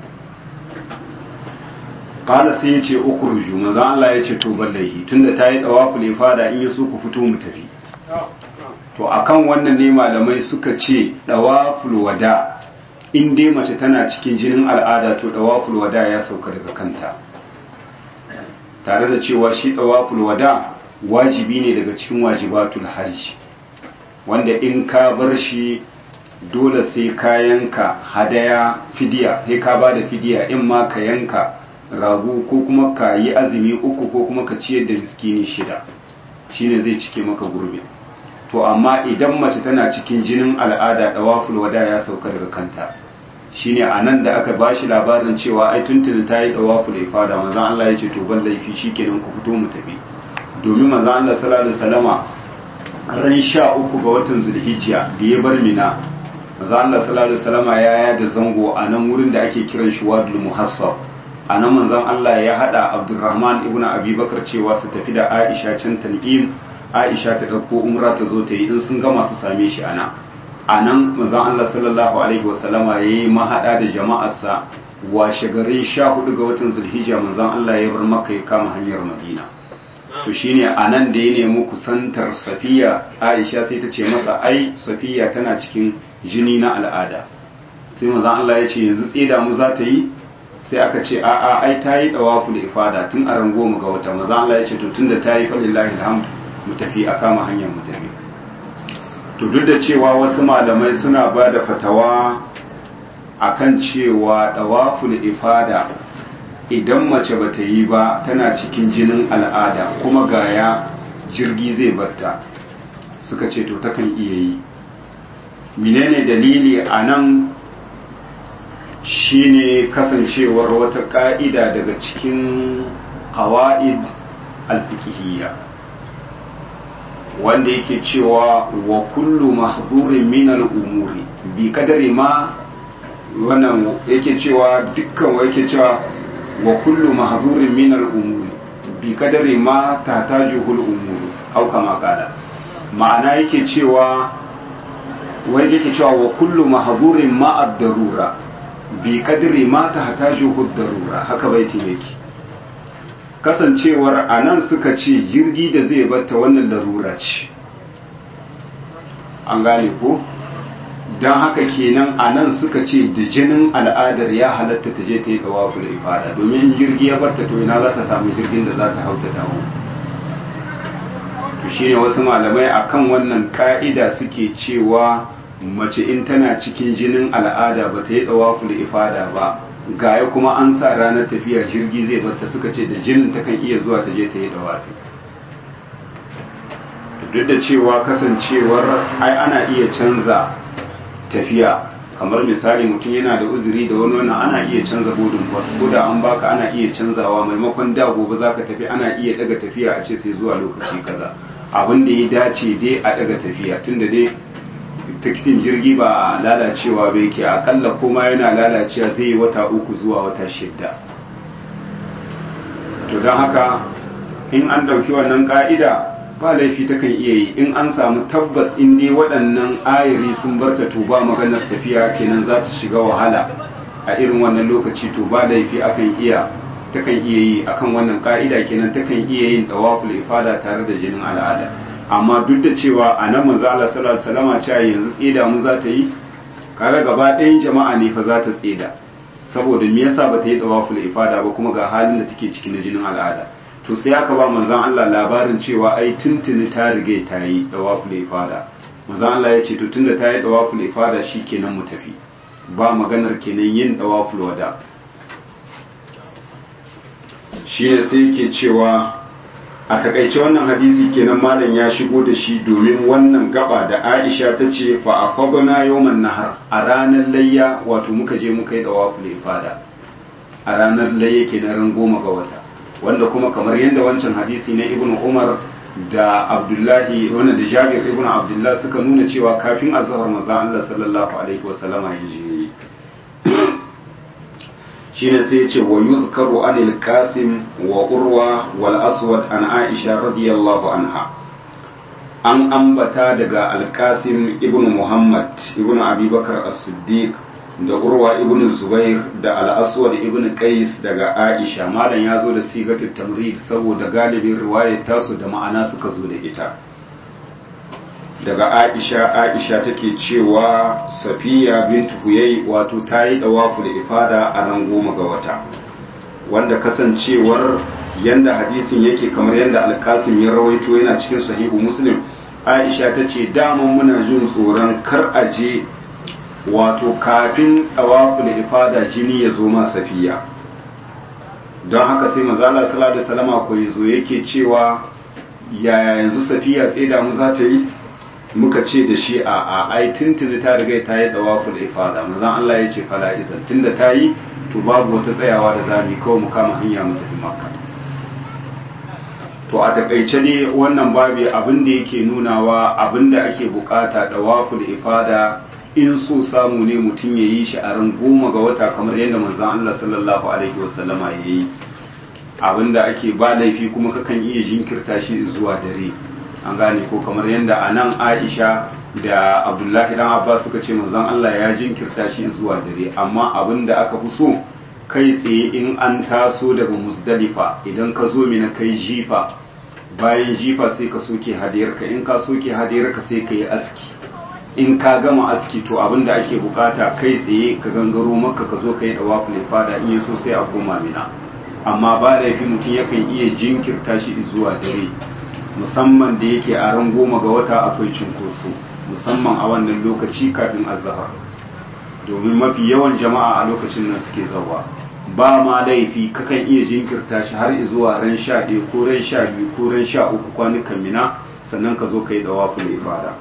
qala sai ya ce ukhruju manzo Allah ya ce to ballahi tunda ta yi dawafu ne fada in yaso ku fito mu tafi to akan wannan ne malamai suka ce dawaful wada in dai mace tana cikin jinin al'ada to dawaful wada ya sauka daga kanta tare da cewa shi dawaful wada wajibi ne daga cikin wajibatul hajji wanda in ka bar shi dole sai ka yanka hadaya fidiya sai ka ba da fidiya in ma ka yanka rago ko kuma ka yi azumi uku ko kuma ka ciyar da miskini shida shine zai cike maka gurbi to amma idan mace tana cikin jinin al'ada dawaful wada ya sauka daga kanta shine anan da aka bashi labarin cewa ai tuntuni ta yi dawaful ifada manzon Allah ya ce to ban laifi shikenan ku fito mu tafi domin manzo Allah sallallahu alaihi wasallama ran sha uku ga watan Zulhijja da ya bar Mina manzo Allah sallallahu alaihi wasallama ya yada zango a nan wurin da ake kiran shi Wadul Muhassab a nan manzon Allah ya hada Abdurrahman ibn Abi Bakar cewa su tafi da Aisha can Tan'im Aisha ta dauko umra ta zo ta yi in sun gama su same shi ana a nan manzon Allah sallallahu alaihi wasallama yayi mahada da jama'arsa washe garin sha hudu ga watan Zulhijja manzon Allah ya bar Makka ya kama hanyar Madina to shine anan da ya nemi kusantar Safiya Aisha sai ta ce masa ai Safiya tana cikin jini na al'ada sai manzon Allah ya ce yanzu tsida mu za ta yi sai aka ce a a ai ta yi dawaful ifada tun a ran goma ga wata manzon Allah ya ce to tunda ta yi fa lillahi alhamd mu tafi a kama hanyar mu tafi to duk da cewa wasu malamai suna ba da fatawa akan cewa dawaful ifada idan mace bata yi ba tana cikin jinin al'ada kuma gaya jirgi zai batta suka ce to takan iya yi menene dalili a nan shine kasancewar wata ka'ida daga cikin qawaid al-fiqhiyya wanda yake cewa wa kullu mahdurin min al-umuri bi kadari ma wannan yake cewa dukkan wa yake cewa wa kullu mahzurin min al-umuri bi kadari ma tahtajuhu al-umuru au kama kala ma'ana yake cewa wai yake cewa wa kullu mahzurin ma ad-darura bi kadari ma tahtajuhu ad-darura haka baiti yake kasancewar anan suka ce jirgi da zai batta wannan larura ce an gane ko don haka kenan a nan suka ce da jinin al'adar ya halatta ta je ta yi tsawafu da ifada domin jirgi ya barta to ina za ta samu jirgin da za ta hauta dawo to shine wasu malamai akan wannan ka'ida suke cewa mace in tana cikin jinin al'ada ba ta yi tsawafu da ifada ba gaya kuma an sa ranar tafiya jirgi zai barta suka ce da jinin ta kan iya zuwa ta je ta yi tsawafi duk da cewa kasancewar ai ana iya canza tafiya kamar misali mutum yana da uzuri da wani wannan ana iya canza bodin bus ko da an baka ana iya canzawa maimakon da gobe zaka tafi ana iya daga tafiya a ce sai zuwa lokaci kaza abin da ya dace dai a daga tafiya tunda dai tikitin jirgi ba lalacewa ba yake akalla koma yana lalacewa zai yi wata uku zuwa wata shidda to don haka in an dauki wannan ka'ida ba laifi takan iya yi in an samu tabbas in dai waɗannan ayiri sun barta to ba maganar tafiya kenan za ta shiga wahala a irin wannan lokaci to ba laifi akan iya takan iya yi akan wannan ka'ida kenan takan iya yin dawaful ifada tare da jinin al'ada. Amma duk da cewa a nan manzo Allah sallallahu alaihi wasallam cewa yanzu tseda mu za ta yi, kaga gaba ɗayan jama'a ne fa za ta tseda, saboda me yasa ba ta yi dawaful ifada ba kuma ga halin da take ciki na jinin al'ada. To sai aka ba manzon Allah labarin cewa ai tuntuni ta rige ta yi dawaful ifada. Manzon Allah ya ce to tunda ta yi dawaful ifada shikenan mu tafi, ba maganar kenan yin dawaful wada. Shi ne sai yake cewa a takaice wannan hadisi kenan malam ya shigo da shi domin wannan gaba da Aisha ta ce fa afadna yawman nahar, a ranar layya wato muka je muka yi dawaful ifada a ranar layya kenan ran goma ga wata, wanda kuma kamar yadda wancan hadisi na Ibn Umar da Abdullahi wanda da Jabir ibn Abdullah suka nuna cewa kafin azhar manzon Allah sallallahu alaihi wasallama ya je shine sai ya ce wa yuzkaru anil Qasim wa Urwa wal Aswad an Aisha radiyallahu anha, an ambata daga al-Qasim ibn Muhammad ibn Abi Bakar as-Siddiq da Urwa ibn Zubair da al-Aswad ibn Qais daga Aisha. Malam ya zo da sigatut tamrid saboda galibin riwayar tasu da ma'ana suka zo da ita. Daga Aisha, Aisha take cewa Safiya bintu Huyay wato ta yi dawaful ifada a nan goma ga wata, wanda kasancewar yanda hadisin yake kamar yanda al-Qasim ya rawaito yana cikin sahihu Muslim. Aisha ta ce daman muna jin tsoron kar a je wato kafin dawaful ifada jini ya zo ma Safiya, don haka sai manzo Allah sallallahu alaihi wasallam ko yazo yake cewa yaya yanzu Safiya sai da mu za ta yi, muka ce da shi a a ai tuntuni ta riga ta yi dawaful ifada. manzon Allah ya ce fala idan tunda ta yi to babu wata tsayawa da zamu kawai mu kama hanya mu tafi Makka. To a takaice ne wannan babu abin da yake nunawa, abin da ake bukata dawaful ifada in so samu ne mutum ya yi shi a ran goma ga wata kamar yadda manzon Allah sallallahu alaihi wasallama ya yi. Abin da ake ba laifi kuma kakan iya jinkirta shi zuwa dare, an gane ko, kamar yadda a nan Aisha da Abdullahi dan Abbas suka ce manzon Allah ya jinkirta shi zuwa dare, amma abin da aka fi so kai tsaye in an taso daga Muzdalifa idan ka zo mina kai jifa, bayan jifa sai ka soke hadiyarka, in ka soke hadiyarka sai ka yi aski, in ka gama aski to abin da ake bukata kai tsaye ka gangaro maka ka zo ka yi dawaful ifada, in yaso sai a koma mina. Amma ba laifi mutum yakan iya jinkirta shi zuwa dare, musamman da yake a ran goma ga wata akwai cinkoso, musamman a wannan lokaci kafin azhar, domin mafi yawan jama'a a lokacin nan suke zawa. Ba ma laifi kakan iya jinkirta shi har zuwa ran sha ɗaya ko ran sha biyu ko ran sha uku kwanukan mina, sannan ka zo ka yi dawaful ifada.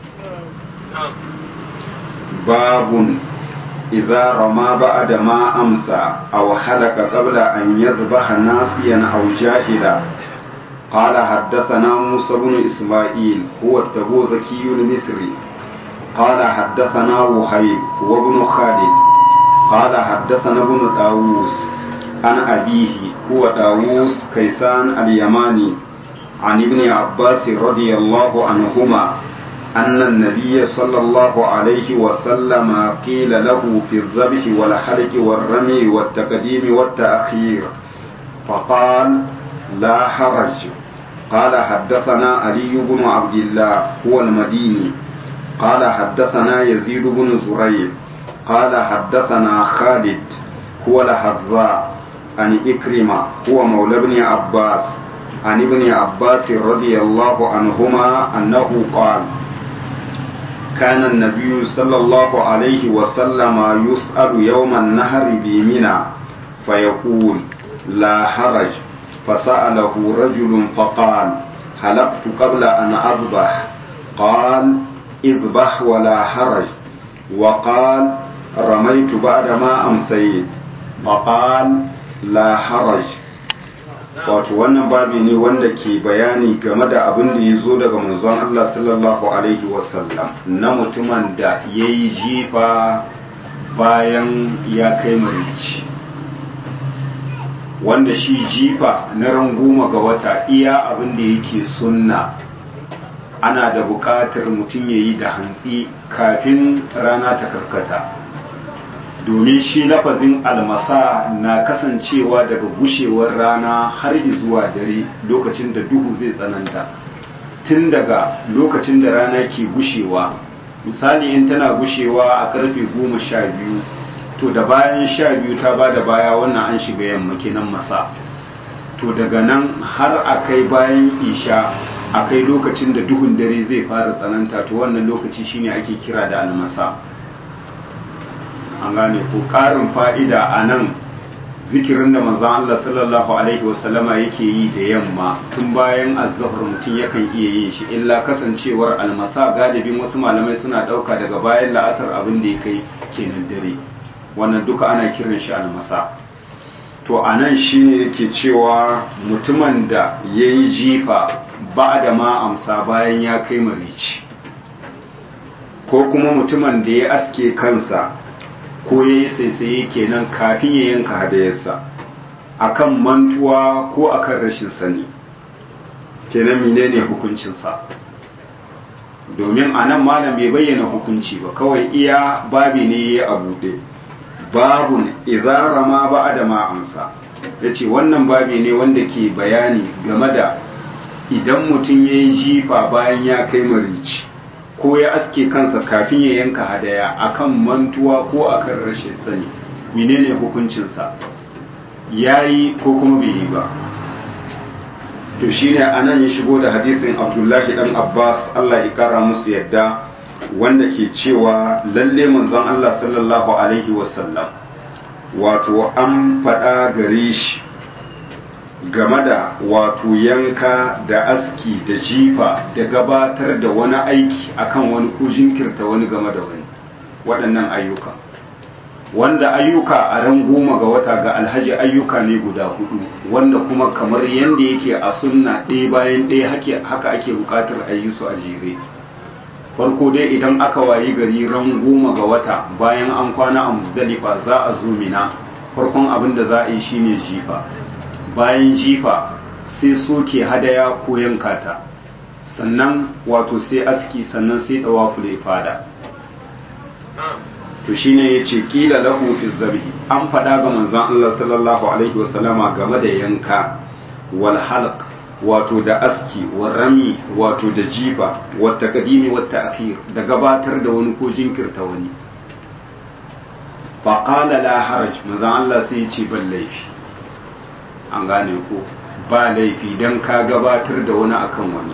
babun idza rama ba'da ma amsa aw halaka qabla an yadhbaha nasiyan aw jahila. قال حدثنا موسى بن إسماعيل هو التبوذكي المصري قال حدثنا وهيب وابن خالد قال حدثنا ابن داووس عن أبيه هو داووس كيسان اليماني عن ابن عباس رضي الله عنهما أن النبي صلى الله عليه وسلم قيل له في الذبح والحلق والرمي والتقديم والتأخير فقال لا حرج. قال حدثنا علي بن عبد الله هو المديني قال حدثنا يزيد بن زريع قال حدثنا خالد هو الحذاء عن إكرمة هو مولى ابن عباس عن ابن عباس رضي الله عنهما أنه قال كان النبي صلى الله عليه وسلم يسأل يوم النهر بمنى فيقول لا حرج. فسأله رجل فقال حلقت قبل أن أذبح قال اذبح ولا حرج. وقال رميت بعدما أمسيت فقال لا حرج. wato wannan babi ne wanda ke bayani game da abin da ya zo daga manzon Allah sallallahu alaihi wasallam na mutumin da ya yi jifa bayan ya kai marici, wanda shi jifa na ran goma ga wata iya abin da yake sunna ana da buƙatar mutum ya yi da hantsi kafin rana ta karkata, domin shi lafazin almasa na kasancewa daga gushewar rana har zuwa dare lokacin da duhu zai tsananta, tun daga lokacin da rana ke gushewa, misali in tana gushewa a karfe goma sha biyu to da bayan sha biyu ta ba da baya wannan an shiga yamma kenan masa, to daga nan har a kai bayan isha a kai lokacin da duhun dare zai fara tsananta, to wannan lokaci shine ake kira da almasa. An gane ko ƙarin fa'ida a nan zikirin da manzon Allah sallallahu alaihi wasallama yake yi da yamma tun bayan azzafar mutum yakan iya yin shi, illa kasancewar almasa galibin wasu malamai suna ɗauka daga bayan la'asar abin da ya kai kenan dare, wannan duka ana kiran shi almasa. To a nan shi ne yake cewa mutumin da ya yi jifa ba da ma amsa bayan ya kai marici, ko kuma mutumin da ya aske kansa ko ya yi saisaye kenan kafin ya yanka hadayarsa akan mantuwa ko akan rashin sani, kenan menene hukuncinsa? Domin a nan malam bai bayyana hukunci ba, kawai iya babi ne ya abuɗe, babun izara ma ba da ma amsa, ya ce wannan babi ne wanda ke bayani game da idan mutum ya yi jifa bayan ya kai marici ko ya aske kansa kafin ya yanka hadaya akan mantuwa ko akan rashin sani, menene hukuncinsa? Yayi ko kuma bai yi ba? To shine anan ya shigo da hadisin Abdullahi dan Abbas Allah ya kara musu yadda, wanda ke cewa lalle manzon Allah sallallahu alaihi wasallam wato an faɗa gare shi game da wato yanka da aski da jifa da gabatar da wani aiki akan wani ko jinkirta wani game da wani waɗannan ayyuka, wanda ayyuka a ran goma ga wata ga alhaji ayyuka ne guda hudu, wanda kuma kamar yadda yake a sunna ɗaya bayan ɗaya haka ake buƙatar a yi su a jere. Farko dai idan aka wayi gari ran goma ga wata bayan an kwana a Muzdalifa za a zo Mina, farkon abin da za a yi shine jifa. Bayan jifa sai soke hadaya ko yanka ta, sannan wato sai aski, sannan sai dawaful ifada. To shine yace kila lahu fi zabi, an fada ga manzon Allah sallallahu alaihi wasallama game da yanka wal halq wato da aski wa rami wato da jifa wa taqdimi wa ta'khir da gabatar da wani ko jinkirta wani. Fa qala la haraj, manzon Allah sai yace ban laifi. An gane ko ba laifi dan ka gabatar da wani akan wani.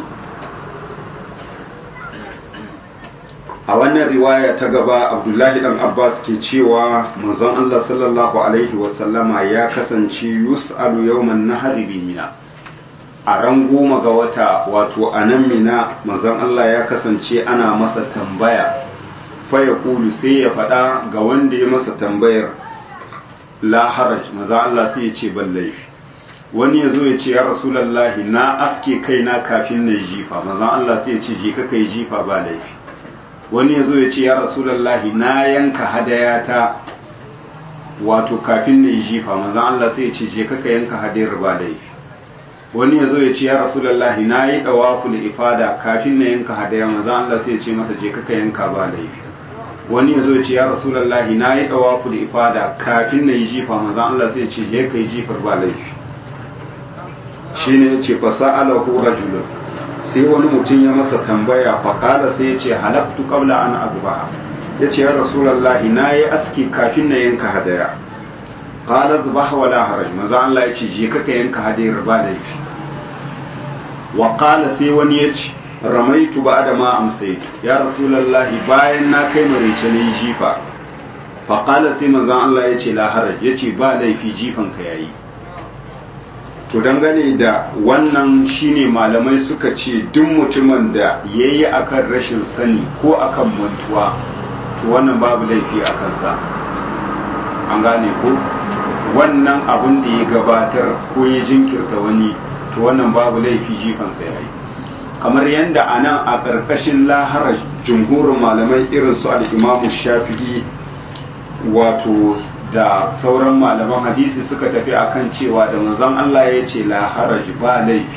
A wannan riwaya ta gaba Abdullahi dan Abbas ke cewa manzon Allah sallallahu alaihi wasallama ya kasance yus'alu yawman nahri bi Mina, a ran goma ga wata wato a nan Mina manzon Allah ya kasance ana masa tambaya, fa ya kulu sai ya faɗa ga wanda ya masa tambayar la haraj, manzon Allah sai ya ce ban laifi. Wani ya zo ya ce ya rasulallahi na aske kaina kafin na yi jifa, manzon Allah sai ya ce je ka kai jifa ba laifi. Wani ya zo ya ce ya rasulallahi na yanka hadayata wato kafin na yi jifa, manzon Allah sai ya ce je ka yanka hadayar ba laifi. Wani ya zo ya ce ya rasulallahi na yi dawaful ifada kafin na yanka hadaya, manzon Allah sai ya ce masa je ka yanka ba laifi. Wani ya zo ya ce ya rasulallahi na yi dawaful ifada kafin na yi jifa, manzon Allah sai ya ce je ka yi jifar ba laifi. Shine ya ce fasa'alahu rajulun, sai wani mutum ya masa tambaya faƙala sai ya ce halaktu qabla an azbaha, ya ce ya rasulallahi na yi aski kafin na yanka hadaya. Qala azbaha wala haraj, manzo Allah ya ce je ka yanka hadayar ba laifi. Wa qala sai wani ya ce ramaitu ba'da ma amsaytu, ya rasulallahi bayan na kai marice ne jifa. Faƙala sai manzo Allah ya ce la haraj, ya ce ba laifi jifan ka yayi. To dangane da wannan shine malamai suka ce duk mutumin da ya yi akan rashin sani ko akan mantuwa, to wannan babu laifi a kansa. An gane ko wannan abin da ya gabatar ko ya jinkirta wani, to wannan babu laifi jifansa ya yi. Kamar yadda a nan a ƙarƙashin laharar jumhurin malamai irin su al'imamu shafi'i wato da sauran malaman hadisi suka tafi akan cewa da manzon Allah ya ce la haraj ba laifi,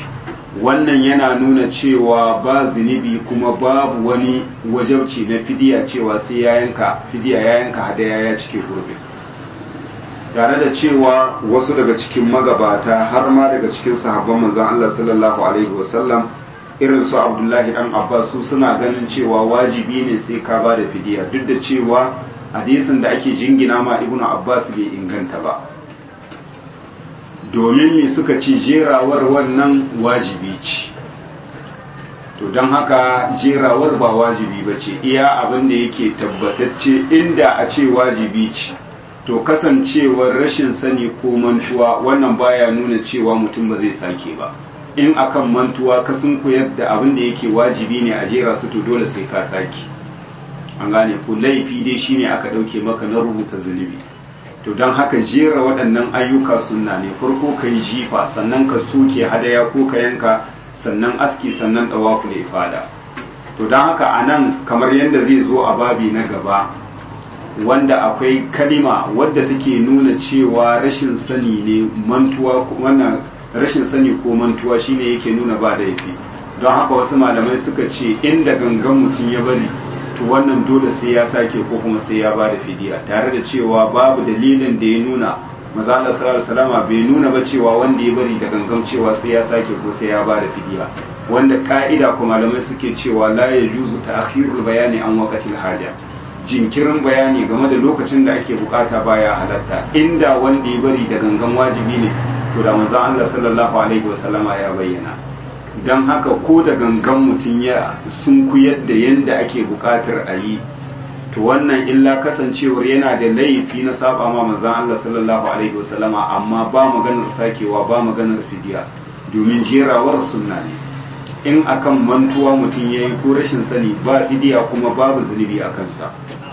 wannan yana nuna cewa ba zunubi kuma babu wani wajabci na fidiya cewa sai ya yanka fidiya ya yanka hadaya ya cike gurbin, tare da cewa wasu daga cikin magabata har ma daga cikin sahabban manzon Allah sallallahu alaihi wasallam irin su Abdullahi dan Abbas su suna ganin cewa wajibi ne sai ka ba da fidiya, duk da cewa hadisin da ake jingina ma Ibnu Abbas bai inganta ba, domin me suka ce jerawar wannan wajibi ce. To don haka jerawar ba wajibi ba ce, iya abin da yake tabbatacce inda a ce wajibi ce to kasancewar rashin sani ko mantuwa wannan baya nuna cewa mutum ba zai sake ba. In akan mantuwa ka sun koyar da abin da yake wajibi ne a jera su to dole sai ka sake, an gane ko laifi dai shine aka dauke maka na rubuta zunubi. To don haka jera waɗannan ayyuka sunna ne, farko ka yi jifa sannan ka soke hadaya ko ka yanka sannan aski sannan ɗawaful ifada. To don haka a nan kamar yadda zai zo a babi na gaba wanda akwai kalima wadda take nuna cewa rashin sani ne mantuwa, wannan rashin sani ko mantuwa shine yake nuna ba laifi. Don haka wasu malamai suka ce inda gangan mutum ya bari to wannan dole sai ya sake ko kuma sai ya bada fidiya, tare da cewa babu dalilin da ya nuna maza Allah sallallahu alaihi wasallam bai nuna ba cewa wanda ya bari da gangan cewa sai ya sake ko sai ya bada fidiya, wanda ka'ida kuma malamai suke cewa la yajuzu ta'khirul bayani an waqtil haja, jinkirin bayani game da lokacin da ake bukata baya halatta. Inda wanda ya bari da gangan wajibi ne to da manzo Allah sallallahu alaihi wasallama ya bayyana. Don haka ko da gangan mutum ya sunkuyar da yadda ake bukatar a yi to wannan illa kasancewar yana da laifi na saba ma manzon Allah sallallahu alaihi wasallama, amma ba maganar sakewa ba maganar fidiya domin jerawar sunna ne. In akan mantuwa mutum ya yi ko rashin sani ba fidiya kuma babu zunubi a kansa.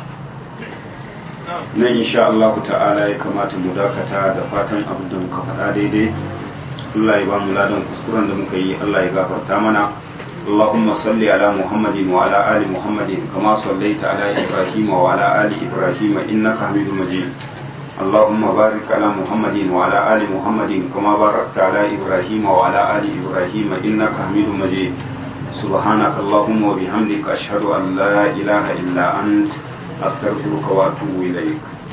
Nan insha Allah ta'ala ya kamata mu dakata da fatan abin da muka faɗa daidai Allah ya ba mu ladan kuskuren da muka yi, Allah ya gafarta mana. Allahumma salli ala Muhammadin wa ala ali Muhammadin kama sallaita ala Ibrahim wa ala ali Ibrahim innaka Hamidum Majid. Allahumma barik ala Muhammadin wa ala ali Muhammadin kama barakta ala Ibrahim wa ala ali Ibrahim innaka Hamidum Majid. Subhanaka Allahumma wa bihamdika ashhadu an la ilaha illa ant astaghfiruka wa atubu ilaik.